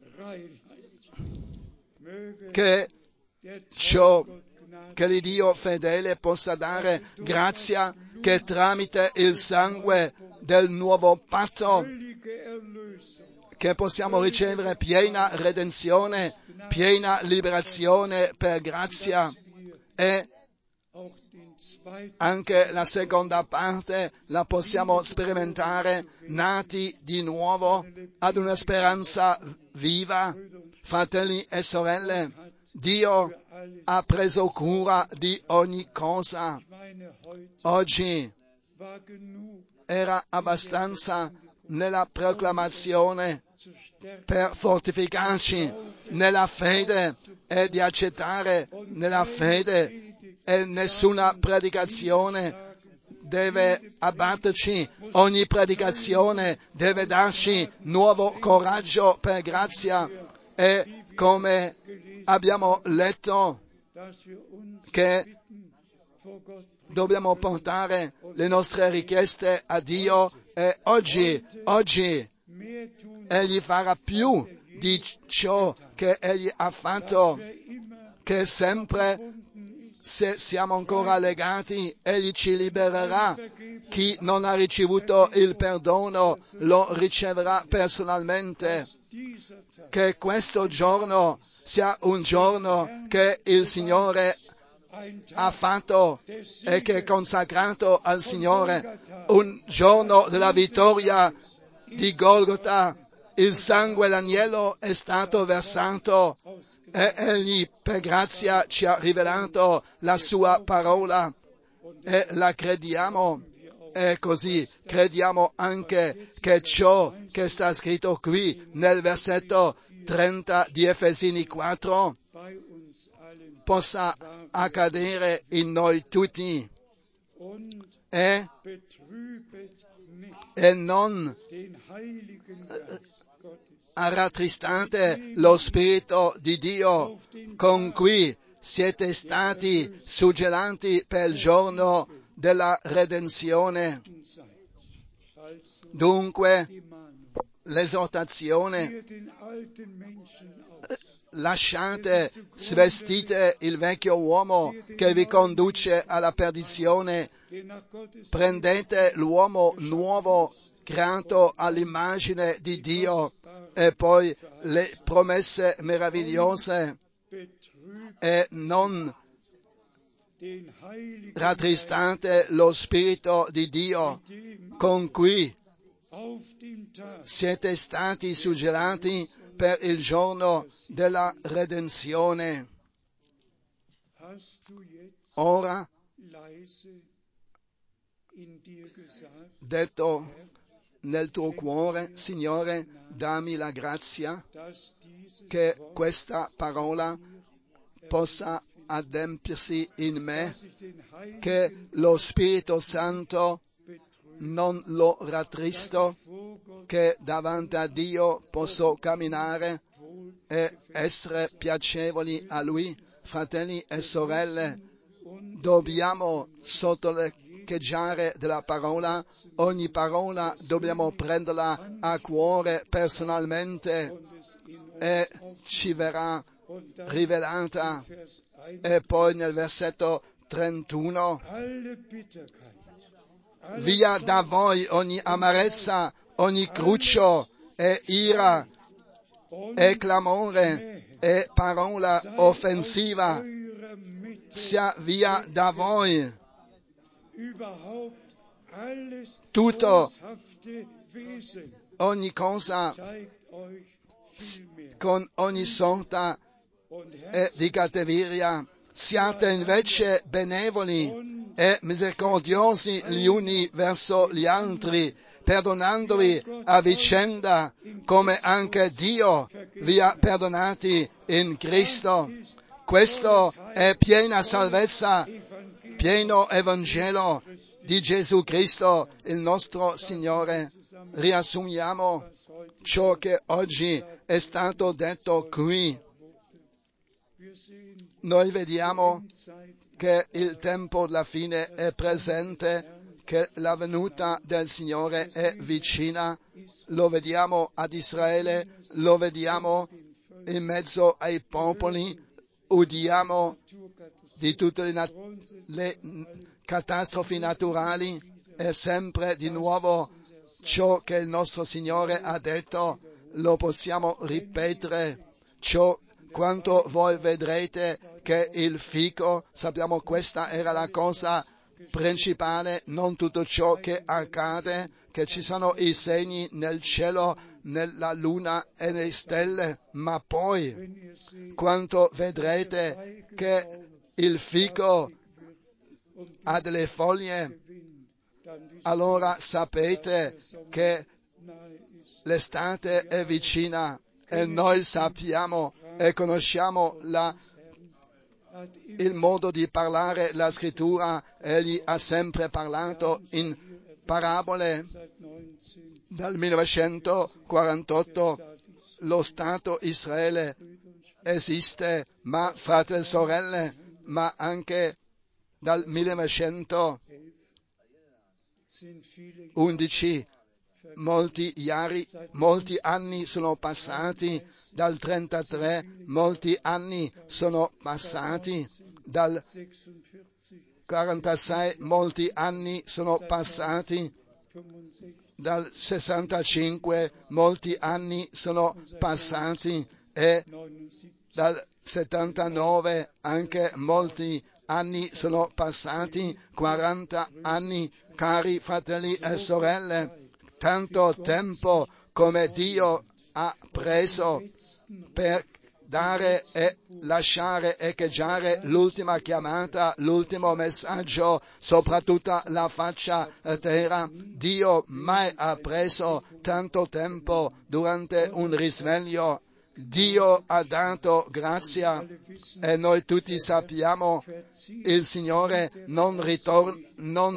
che ciò che l'Iddio fedele possa dare grazia, che tramite il sangue del nuovo patto che possiamo ricevere piena redenzione, piena liberazione per grazia, e anche la seconda parte la possiamo sperimentare nati di nuovo ad una speranza viva. Fratelli e sorelle, Dio ha preso cura di ogni cosa. Oggi era abbastanza nella proclamazione per fortificarci nella fede e di accettare nella fede, e nessuna predicazione deve abbatterci, ogni predicazione deve darci nuovo coraggio per grazia, e come abbiamo letto che dobbiamo portare le nostre richieste a Dio, e oggi, oggi Egli farà più di ciò che Egli ha fatto, che sempre, se siamo ancora legati, Egli ci libererà. Chi non ha ricevuto il perdono lo riceverà personalmente. Che questo giorno sia un giorno che il Signore ha fatto e che è consacrato al Signore, un giorno della vittoria di Golgota. Il sangue d'agnello è stato versato e Egli per grazia ci ha rivelato la sua parola e la crediamo, e così crediamo anche che ciò che sta scritto qui nel versetto trenta di Efesini quattro possa accadere in noi tutti, e, e non rattristate lo Spirito di Dio, con cui siete stati suggelati per il giorno della redenzione. Dunque, l'esortazione: lasciate, svestite il vecchio uomo che vi conduce alla perdizione, prendete l'uomo nuovo creato all'immagine di Dio, e poi le promesse meravigliose, e non rattristate lo Spirito di Dio, con cui siete stati suggellati per il giorno della redenzione. Ora, detto nel tuo cuore: Signore, dammi la grazia che questa parola possa adempiersi in me, che lo Spirito Santo non lo rattristo, che davanti a Dio posso camminare e essere piacevoli a Lui. Fratelli e sorelle, dobbiamo sottolineare della parola, ogni parola dobbiamo prenderla a cuore personalmente, e ci verrà rivelata. E poi nel versetto trentuno: via da voi ogni amarezza, ogni cruccio e ira e clamore e parola offensiva, sia via da voi tutto, ogni cosa con ogni sorta di cattiveria. Siate invece benevoli e misericordiosi gli uni verso gli altri, perdonandovi a vicenda, come anche Dio vi ha perdonati in Cristo. Questo è piena salvezza, pieno Evangelo di Gesù Cristo, il nostro Signore. Riassumiamo ciò che oggi è stato detto qui. Noi vediamo che il tempo della fine è presente, che la venuta del Signore è vicina. Lo vediamo ad Israele, lo vediamo in mezzo ai popoli, udiamo di tutte le, nat- le catastrofi naturali, e sempre di nuovo ciò che il nostro Signore ha detto lo possiamo ripetere. Ciò quanto voi vedrete che il fico, sappiamo questa era la cosa principale, non tutto ciò che accade, che ci sono i segni nel cielo, nella luna e nelle stelle, ma poi quanto vedrete che il fico ha delle foglie, allora sapete che l'estate è vicina e noi sappiamo e conosciamo la, il modo di parlare la scrittura. Egli ha sempre parlato in parabole. Dal millenovecentoquarantotto lo Stato Israele esiste, ma fratelli e sorelle, ma anche dal millenovecentoundici molti, iari, molti anni sono passati, dal trentatré molti anni sono passati, dal quarantasei molti anni sono passati, dal sessantacinque molti anni sono passati e dal settantanove anche molti anni sono passati, quaranta anni, cari fratelli e sorelle, tanto tempo come Dio ha preso per dare e lasciare echeggiare l'ultima chiamata, l'ultimo messaggio sopra tutta la faccia terra. Dio mai ha preso tanto tempo durante un risveglio. Dio ha dato grazia e noi tutti sappiamo il Signore non ritorna, non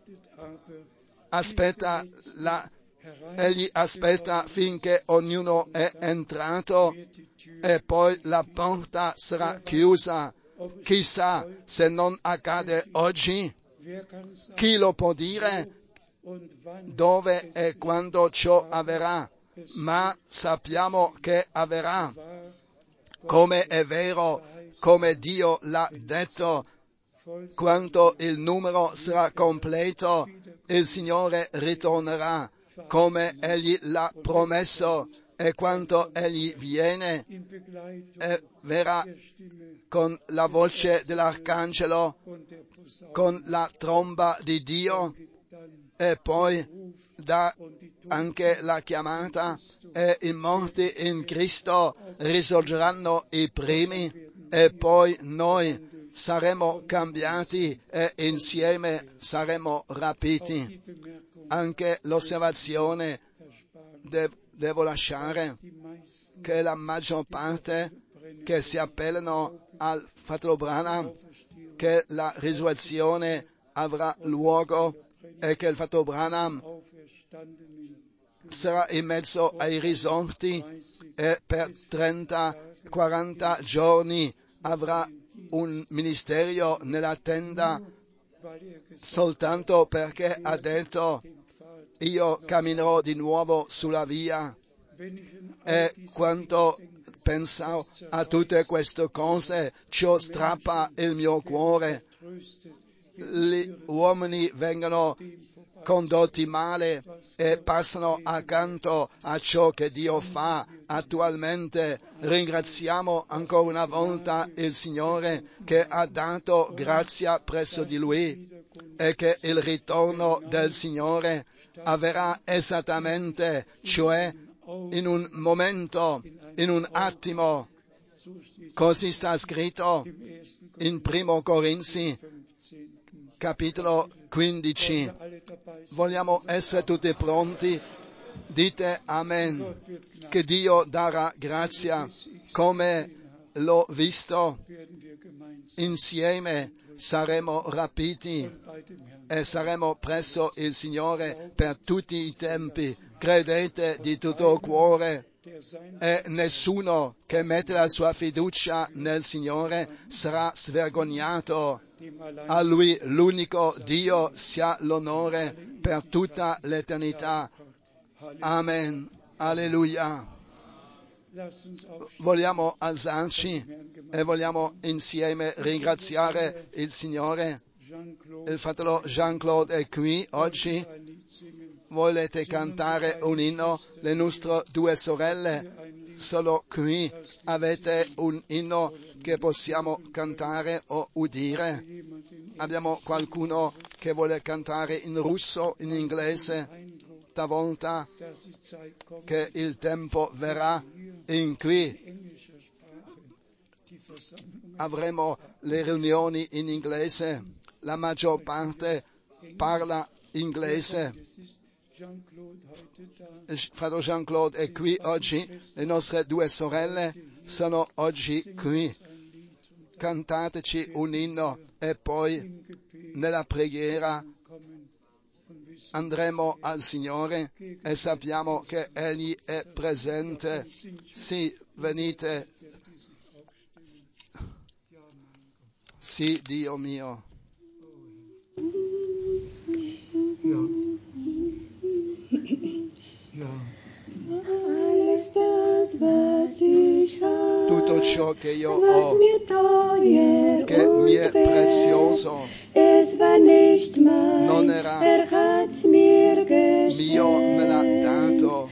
aspetta la Egli aspetta finché ognuno è entrato e poi la porta sarà chiusa. Chissà se non accade oggi. Chi lo può dire dove e quando ciò avverrà? Ma sappiamo che avverrà. Come è vero, come Dio l'ha detto, quando il numero sarà completo, il Signore ritornerà come Egli l'ha promesso, e quando Egli viene e verrà con la voce dell'arcangelo, con la tromba di Dio, e poi dà anche la chiamata, e i morti in Cristo risorgeranno i primi, e poi noi saremo cambiati e insieme saremo rapiti. Anche l'osservazione de- devo lasciare che la maggior parte che si appellano al fratello Branham, che la risurrezione avrà luogo e che il fratello Branham sarà in mezzo ai risorti e per trenta quaranta giorni avrà un ministero nella tenda, soltanto perché ha detto: io camminerò di nuovo sulla via. E quando penso a tutte queste cose, ciò strappa il mio cuore. Gli uomini vengono condotti male e passano accanto a ciò che Dio fa attualmente. Ringraziamo ancora una volta il Signore che ha dato grazia presso di Lui, e che il ritorno del Signore avverrà esattamente, cioè in un momento, in un attimo. Così sta scritto in Primo Corinzi, capitolo quindici. Vogliamo essere tutti pronti? Dite Amen. Che Dio darà grazia. Come l'ho visto, insieme saremo rapiti e saremo presso il Signore per tutti i tempi. Credete di tutto cuore, e nessuno che mette la sua fiducia nel Signore sarà svergognato. A Lui, l'unico Dio, sia l'onore per tutta l'eternità. Amen. Alleluia. Vogliamo alzarci e vogliamo insieme ringraziare il Signore. Il fratello Jean-Claude è qui oggi. Volete cantare un inno? Le nostre due sorelle sono qui. Avete un inno che possiamo cantare o udire? Abbiamo qualcuno che vuole cantare in russo, in inglese? Stavolta che il tempo verrà in cui avremo le riunioni in inglese. La maggior parte parla inglese Il fratello Jean-Claude è qui oggi, le nostre due sorelle sono oggi qui. Cantateci un inno e poi nella preghiera andremo al Signore e sappiamo che Egli è presente. Sì, venite. Sì, Dio mio. Tutto ciò che io ho, che mi è prezioso, non era mio, me l'ha dato,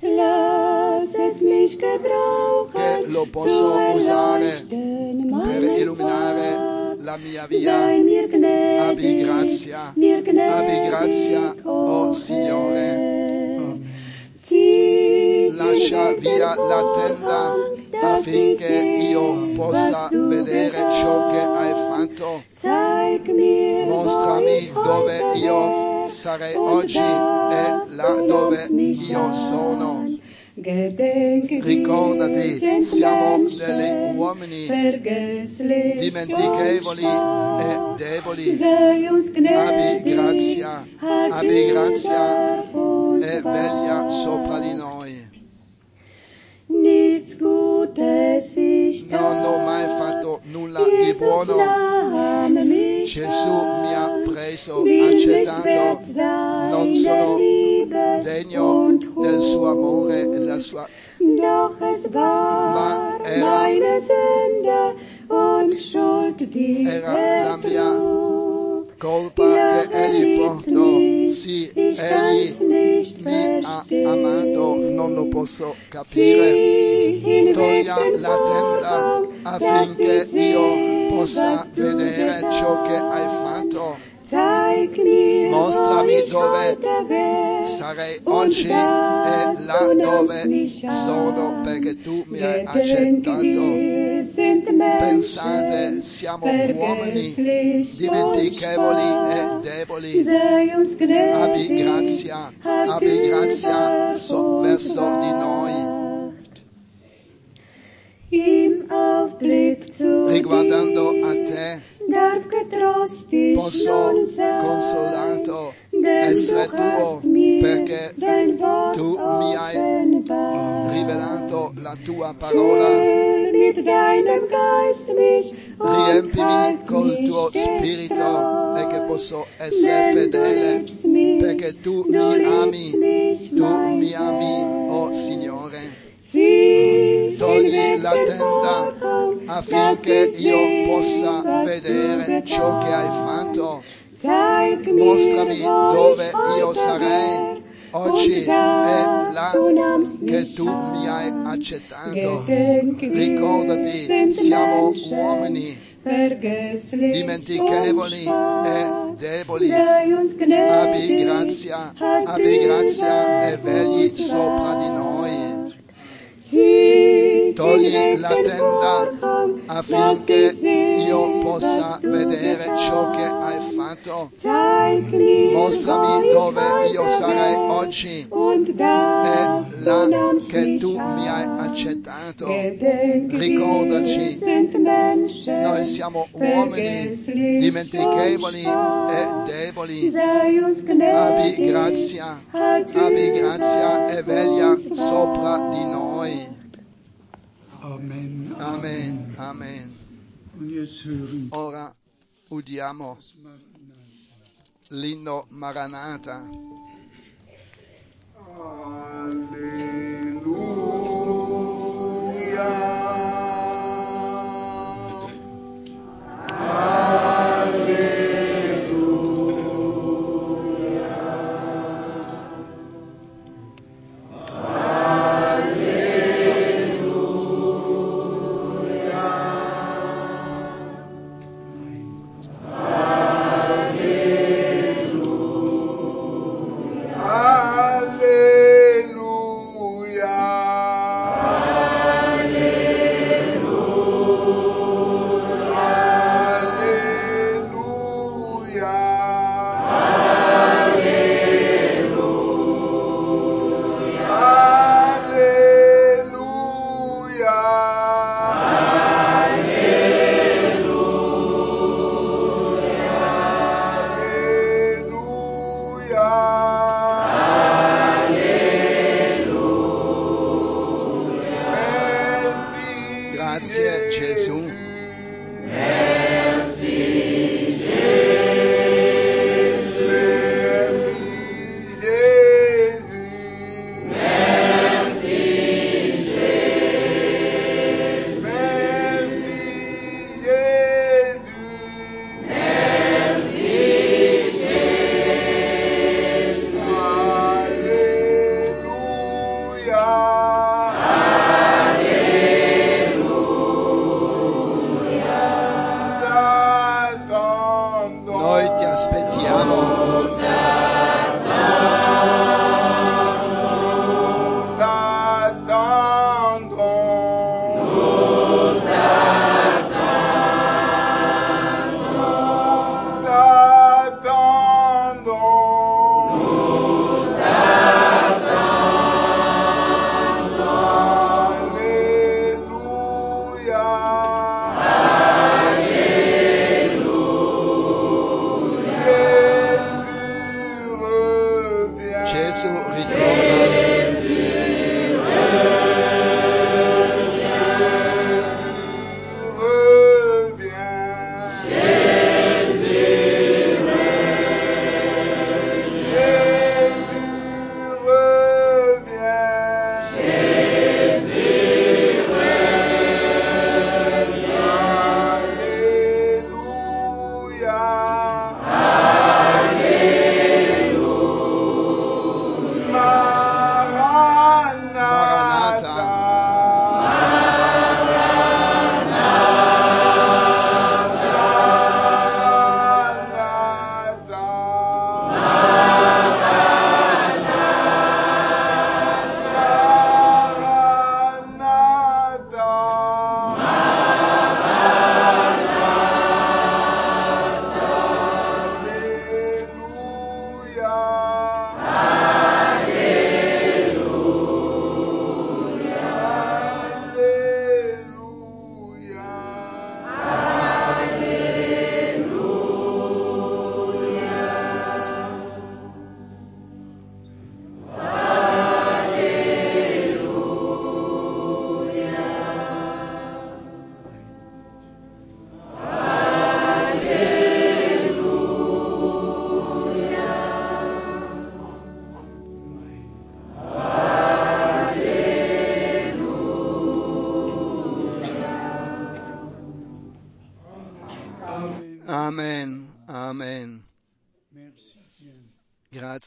che lo posso usare per illuminare la mia via. Abbi grazia, abbi grazia, oh Signore. Lascia via la tenda affinché io possa vedere ciò che hai fatto. Mostrami dove io sarei oggi e là dove io sono. Ricordati, siamo degli uomini dimentichevoli e deboli. Abbi grazia, abbi grazia e veglia sopra di noi. Non ho mai fatto nulla di buono. Gesù mi ha preso, accettato. Non sono degno del suo amore e della sua... Ma era, era la mia colpa che Egli portò. Sì, Egli mi ha amato, non lo posso capire. Toglia la tenda affinché io possa vedere ciò che hai fatto. Mostrami dove sarei oggi e là dove sono, perché tu mi hai accettato. Pensate, siamo uomini dimentichevoli e deboli. Abbi grazia, abbi grazia so, verso di noi. Riguardando a te, posso consolato essere tuo, perché tu mi hai rivelato la tua parola. Riempimi col tuo spirito e che posso essere fedele, perché tu mi ami, tu mi ami, oh Signore. Togli la tenda affinché io possa vedere ciò che hai fatto. Mostrami dove io sarei oggi e là che tu mi hai accettato. Ricordati, siamo uomini dimentichevoli e deboli. Abbi grazia, abbi grazia e vegli sopra di noi. Togli la tenda affinché io possa vedere ciò che hai fatto. Mostrami dove io sarei oggi e là che tu mi hai accettato. Ricordaci, noi siamo uomini dimentichevoli e deboli. Abbi grazia, abbi grazia e veglia sopra di noi. Amen. Amen, amen. Ora udiamo l'inno Maranatha. Alleluia.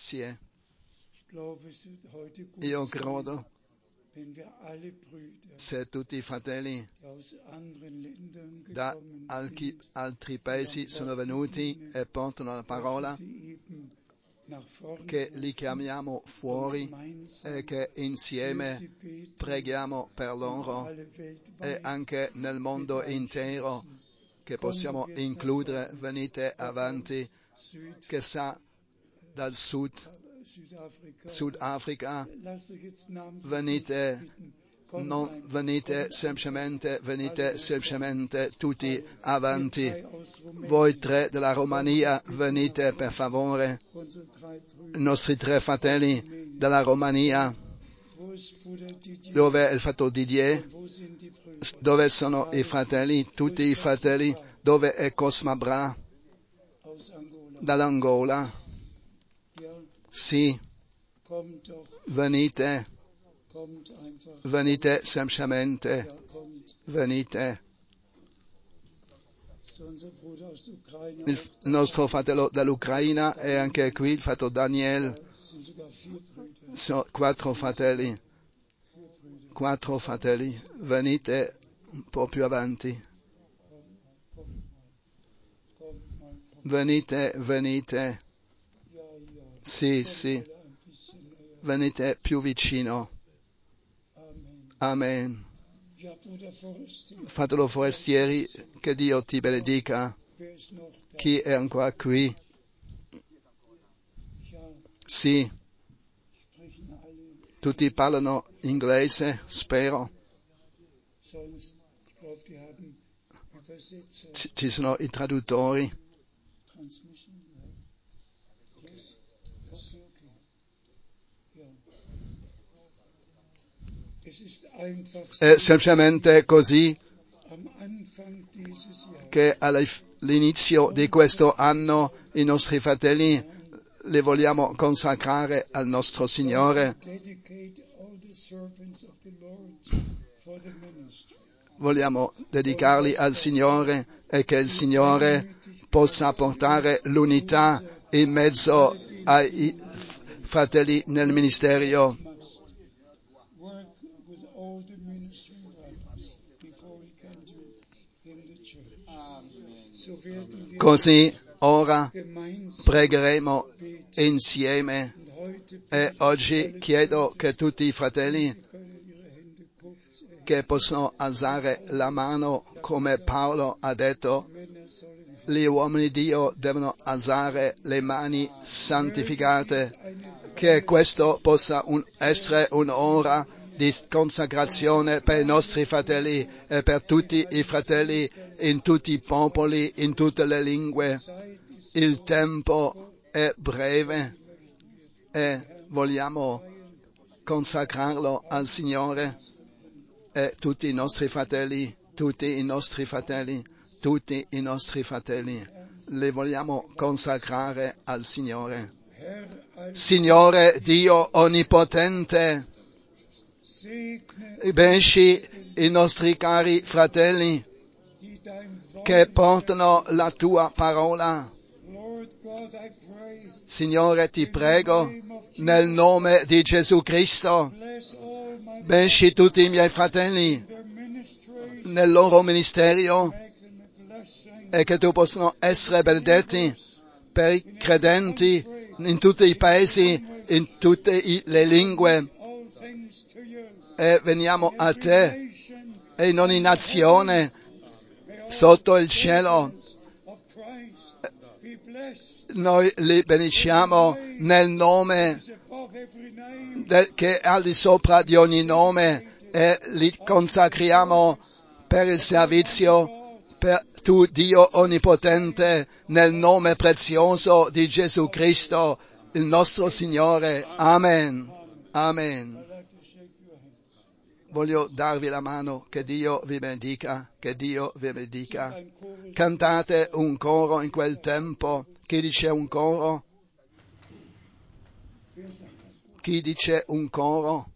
Grazie. Io credo se tutti i fratelli da altri paesi sono venuti e portano la parola, che li chiamiamo fuori e che insieme preghiamo per loro, e anche nel mondo intero che possiamo includere. Venite avanti, che sa dal sud, Sudafrica, venite, non venite semplicemente, venite semplicemente tutti avanti. Voi tre della Romania, venite per favore. I nostri tre fratelli della Romania, dove è il fratello Didier, dove sono i fratelli, tutti i fratelli, dove è Cosma Bra, dall'Angola. Sì, venite, venite semplicemente, venite. Il nostro fratello dall'Ucraina è anche qui, il fratello Daniel. Sono quattro fratelli, quattro fratelli, venite un po' più avanti. Venite, venite. Sì, sì, venite più vicino. Amen. Fratello Forestieri, che Dio ti benedica. Chi è ancora qui? Sì, tutti parlano inglese, spero. C- ci sono i traduttori. È semplicemente così che all'inizio di questo anno i nostri fratelli li vogliamo consacrare al nostro Signore. Vogliamo dedicarli al Signore e che il Signore possa portare l'unità in mezzo ai fratelli nel ministero. Così ora pregheremo insieme, e oggi chiedo che tutti i fratelli che possono alzare la mano, come Paolo ha detto, gli uomini di Dio devono alzare le mani santificate, che questo possa un, essere un'ora di consacrazione per i nostri fratelli e per tutti i fratelli in tutti i popoli, in tutte le lingue. Il tempo è breve e vogliamo consacrarlo al Signore, e tutti i nostri fratelli, tutti i nostri fratelli, tutti i nostri fratelli, li vogliamo consacrare al Signore. Signore Dio Onnipotente, benedici i nostri cari fratelli che portano la tua parola. Signore, ti prego, nel nome di Gesù Cristo, benedici tutti i miei fratelli nel loro ministero, e che tu possano essere benedetti per i credenti in tutti i paesi, in tutte le lingue, e veniamo a te e in ogni nazione sotto il cielo. Noi li benediciamo nel nome de, che è al di sopra di ogni nome, e li consacriamo per il servizio per tu, Dio Onnipotente, nel nome prezioso di Gesù Cristo, il nostro Signore. Amen. Amen. Voglio darvi la mano, che Dio vi benedica, che Dio vi benedica. Cantate un coro in quel tempo. Chi dice un coro? Chi dice un coro?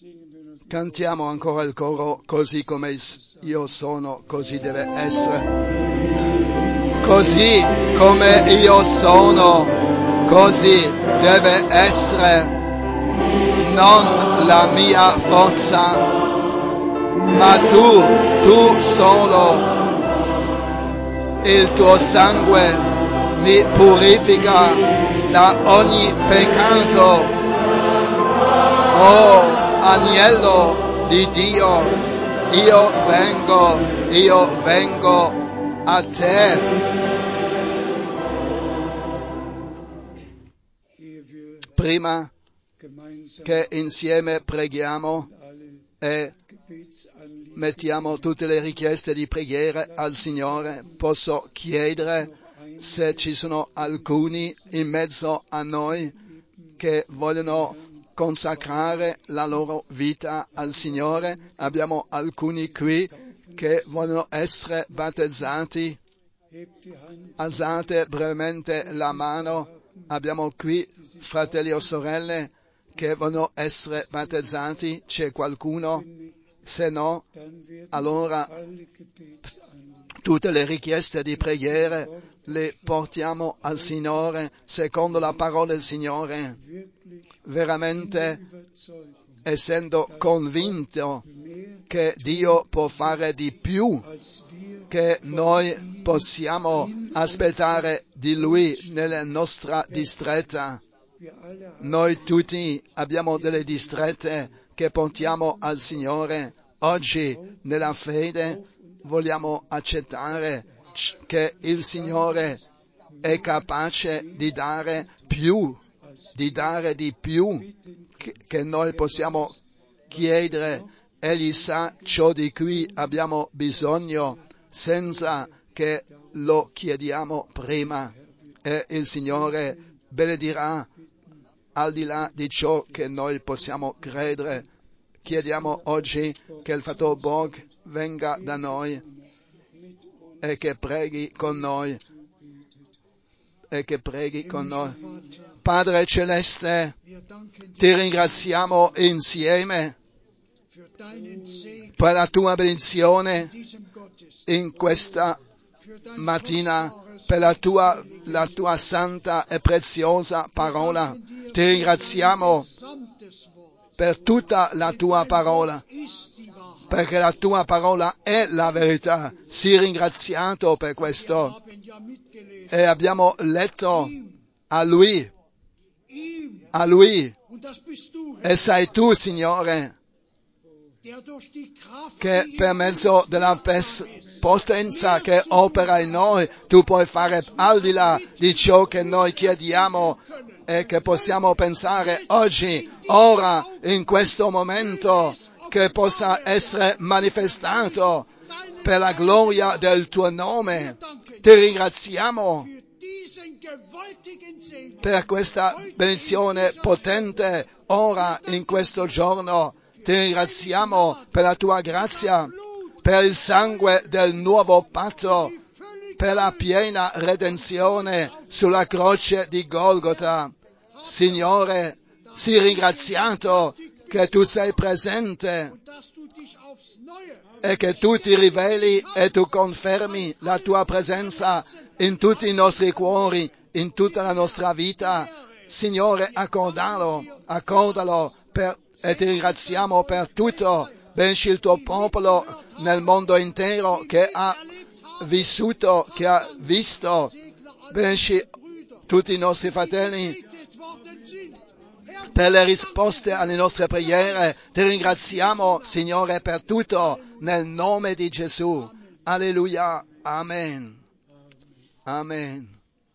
Cantiamo ancora il coro, così come io sono, così deve essere. Così come io sono, così deve essere. Non la mia forza, ma tu, tu solo. Il tuo sangue mi purifica da ogni peccato. Oh, agnello di Dio, io vengo, io vengo a te. Prima che insieme preghiamo e mettiamo tutte le richieste di preghiera al Signore, posso chiedere se ci sono alcuni in mezzo a noi che vogliono consacrare la loro vita al Signore. Abbiamo alcuni qui che vogliono essere battezzati. Alzate brevemente la mano. Abbiamo qui fratelli o sorelle che vogliono essere battezzati. C'è qualcuno? Se no, allora tutte le richieste di preghiera le portiamo al Signore secondo la parola del Signore, veramente essendo convinto che Dio può fare di più che noi possiamo aspettare di Lui nella nostra distretta. Noi tutti abbiamo delle distrette che portiamo al Signore. Oggi, nella fede, vogliamo accettare che il Signore è capace di dare più, di dare di più che, che noi possiamo chiedere. Egli sa ciò di cui abbiamo bisogno senza che lo chiediamo prima. E il Signore benedirà al di là di ciò che noi possiamo credere. Chiediamo oggi che il Fattore Borg venga da noi e che preghi con noi, e che preghi con noi. Padre Celeste, ti ringraziamo insieme per la tua benedizione in questa mattina, per la tua, la tua santa e preziosa parola. Ti ringraziamo per tutta la tua parola, perché la tua parola è la verità. Sii ringraziato per questo. E abbiamo letto a Lui, a Lui, e sei tu, Signore, che per mezzo della potenza che opera in noi, tu puoi fare al di là di ciò che noi chiediamo e che possiamo pensare oggi, ora, in questo momento, che possa essere manifestato per la gloria del tuo nome. Ti ringraziamo per questa benedizione potente ora, in questo giorno. Ti ringraziamo per la tua grazia, per il sangue del nuovo patto, per la piena redenzione sulla croce di Golgota. Signore, sii ringraziato che tu sei presente e che tu ti riveli e tu confermi la tua presenza in tutti i nostri cuori, in tutta la nostra vita. Signore, accordalo, accordalo per e ti ringraziamo per tutto. Benci il tuo popolo nel mondo intero che ha vissuto, che ha visto. Benci tutti i nostri fratelli per le risposte alle nostre preghiere. Ti ringraziamo, Signore, per tutto nel nome di Gesù. Alleluia. Amen. Amen.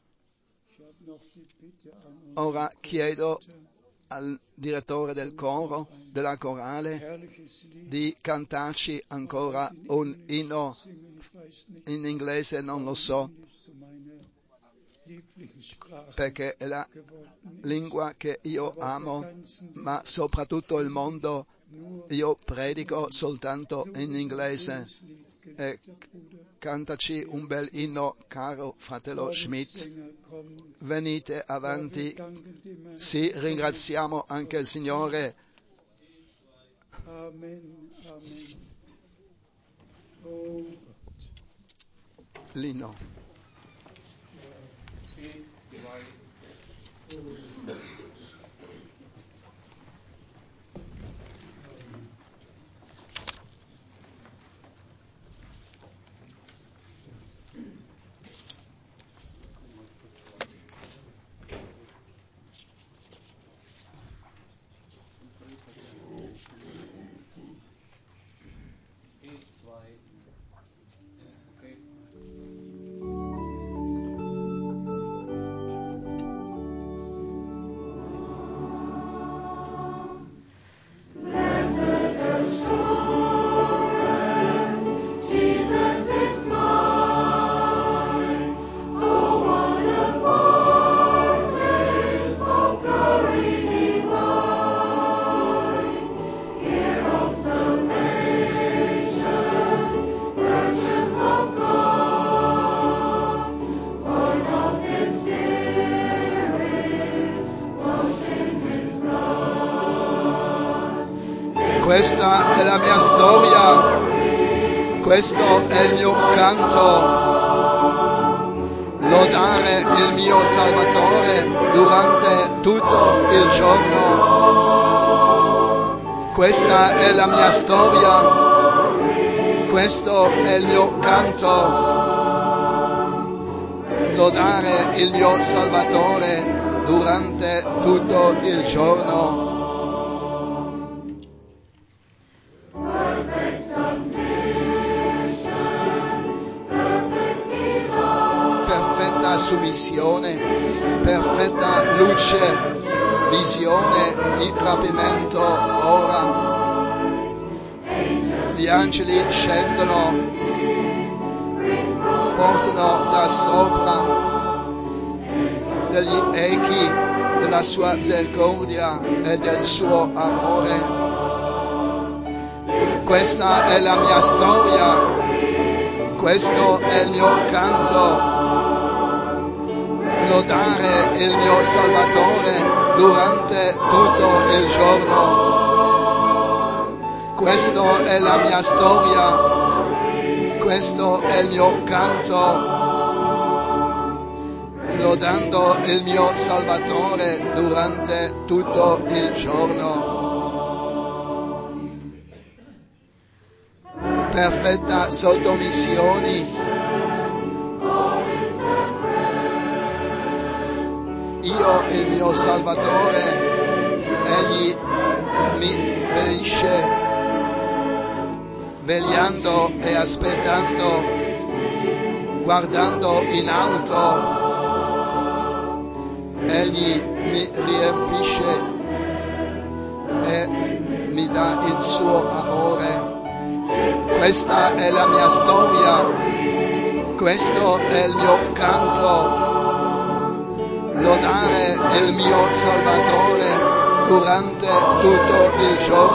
Ora chiedo al direttore del coro, della corale, di cantarci ancora un inno in inglese, non lo so, perché è la lingua che io amo, ma soprattutto il mondo io predico soltanto in inglese. E cantaci un bel inno, caro fratello Schmidt. Venite avanti. Sì, ringraziamo anche il Signore Lino. Questa è la mia storia, questo è il mio canto, lodare il mio Salvatore durante tutto il giorno. Questa è la mia storia, questo è il mio canto, lodare il mio Salvatore durante tutto il giorno. Submissione, perfetta luce, visione di rapimento ora. Gli angeli scendono, portano da sopra degli echi della sua misericordia e del suo amore. Questa è la mia storia, questo è il mio canto, lodare il mio Salvatore durante tutto il giorno. Questo è la mia storia, questo è il mio canto, lodando il mio Salvatore durante tutto il giorno. Perfetta sottomissione. Io, il mio Salvatore, egli mi benisce, vegliando e aspettando, guardando in alto, egli mi riempisce e mi dà il suo amore. Questa è la mia storia, questo è il mio canto, lodare il mio Salvatore durante tutto il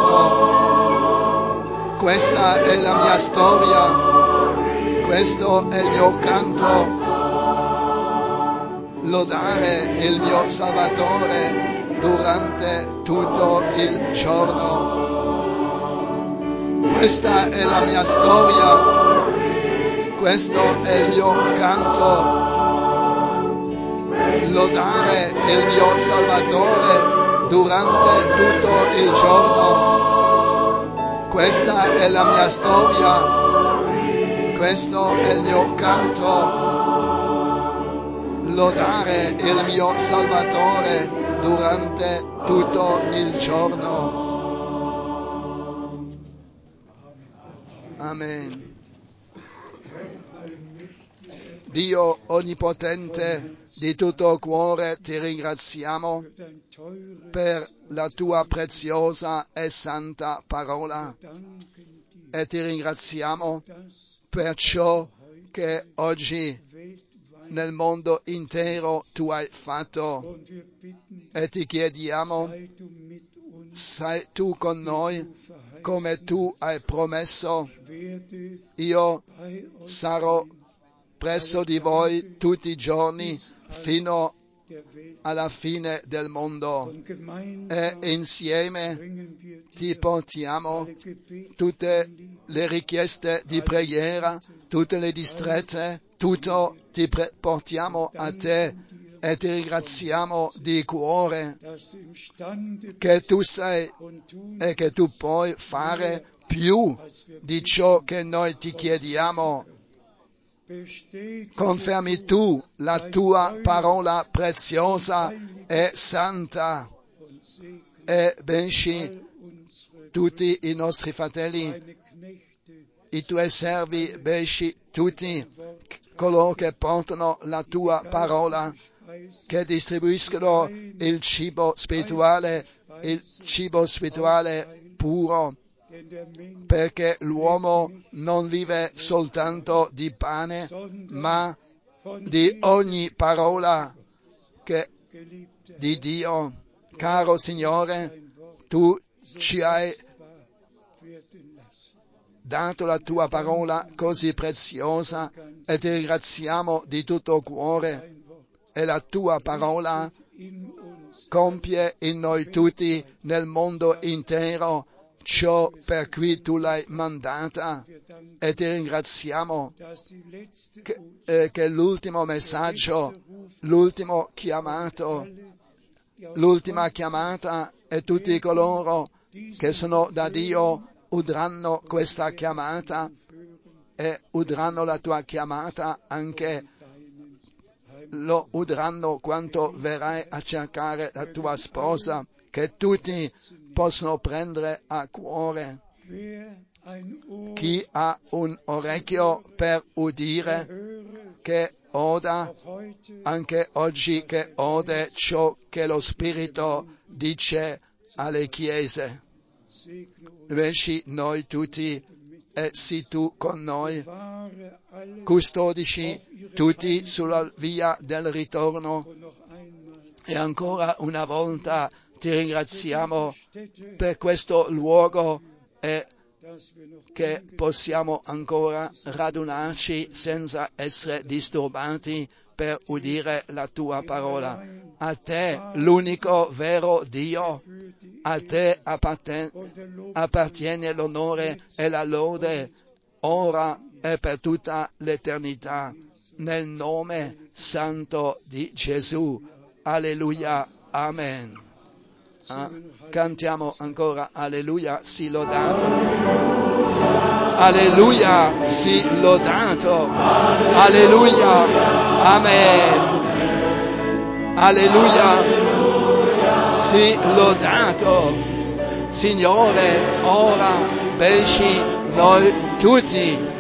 giorno. Questa è la mia storia, questo è il mio canto, lodare il mio Salvatore durante tutto il giorno. Questa è la mia storia, questo è il mio canto, lodare il mio Salvatore durante tutto il giorno. Questa è la mia storia, questo è il mio canto, lodare il mio Salvatore durante tutto il giorno. Amen. Dio Onnipotente, di tutto cuore ti ringraziamo per la tua preziosa e santa parola e ti ringraziamo per ciò che oggi nel mondo intero tu hai fatto e ti chiediamo, sei tu con noi come tu hai promesso. Io sarò presso di voi tutti i giorni fino alla fine del mondo. E insieme ti portiamo tutte le richieste di preghiera, tutte le distrette, tutto ti pre- portiamo a te e ti ringraziamo di cuore che tu sei e che tu puoi fare più di ciò che noi ti chiediamo. Confermi tu la tua parola preziosa e santa e benci tutti i nostri fratelli, i tuoi servi, benci tutti coloro che portano la tua parola, che distribuiscono il cibo spirituale, il cibo spirituale puro, perché l'uomo non vive soltanto di pane, ma di ogni parola che di Dio. Caro Signore, tu ci hai dato la tua parola così preziosa e ti ringraziamo di tutto cuore. E la tua parola compie in noi tutti, nel mondo intero, ciò per cui tu l'hai mandata, e ti ringraziamo che, eh, che l'ultimo messaggio, l'ultimo chiamato, l'ultima chiamata e tutti coloro che sono da Dio udranno questa chiamata e udranno la tua chiamata, anche lo udranno quando verrai a cercare la tua sposa, che tutti possono prendere a cuore. Chi ha un orecchio per udire, che oda, anche oggi che ode ciò che lo Spirito dice alle chiese. Benci noi tutti e sii tu con noi. Custodici tutti sulla via del ritorno. E ancora una volta ti ringraziamo per questo luogo e che possiamo ancora radunarci senza essere disturbati per udire la tua parola. A te, l'unico vero Dio, a te appartiene, appartiene l'onore e la lode, ora e per tutta l'eternità, nel nome santo di Gesù. Alleluia. Amen. Ah, cantiamo ancora Alleluia, sii lodato. Alleluia, sii lodato. Alleluia. Amen. Alleluia, sii lodato. Signore, ora benci noi tutti.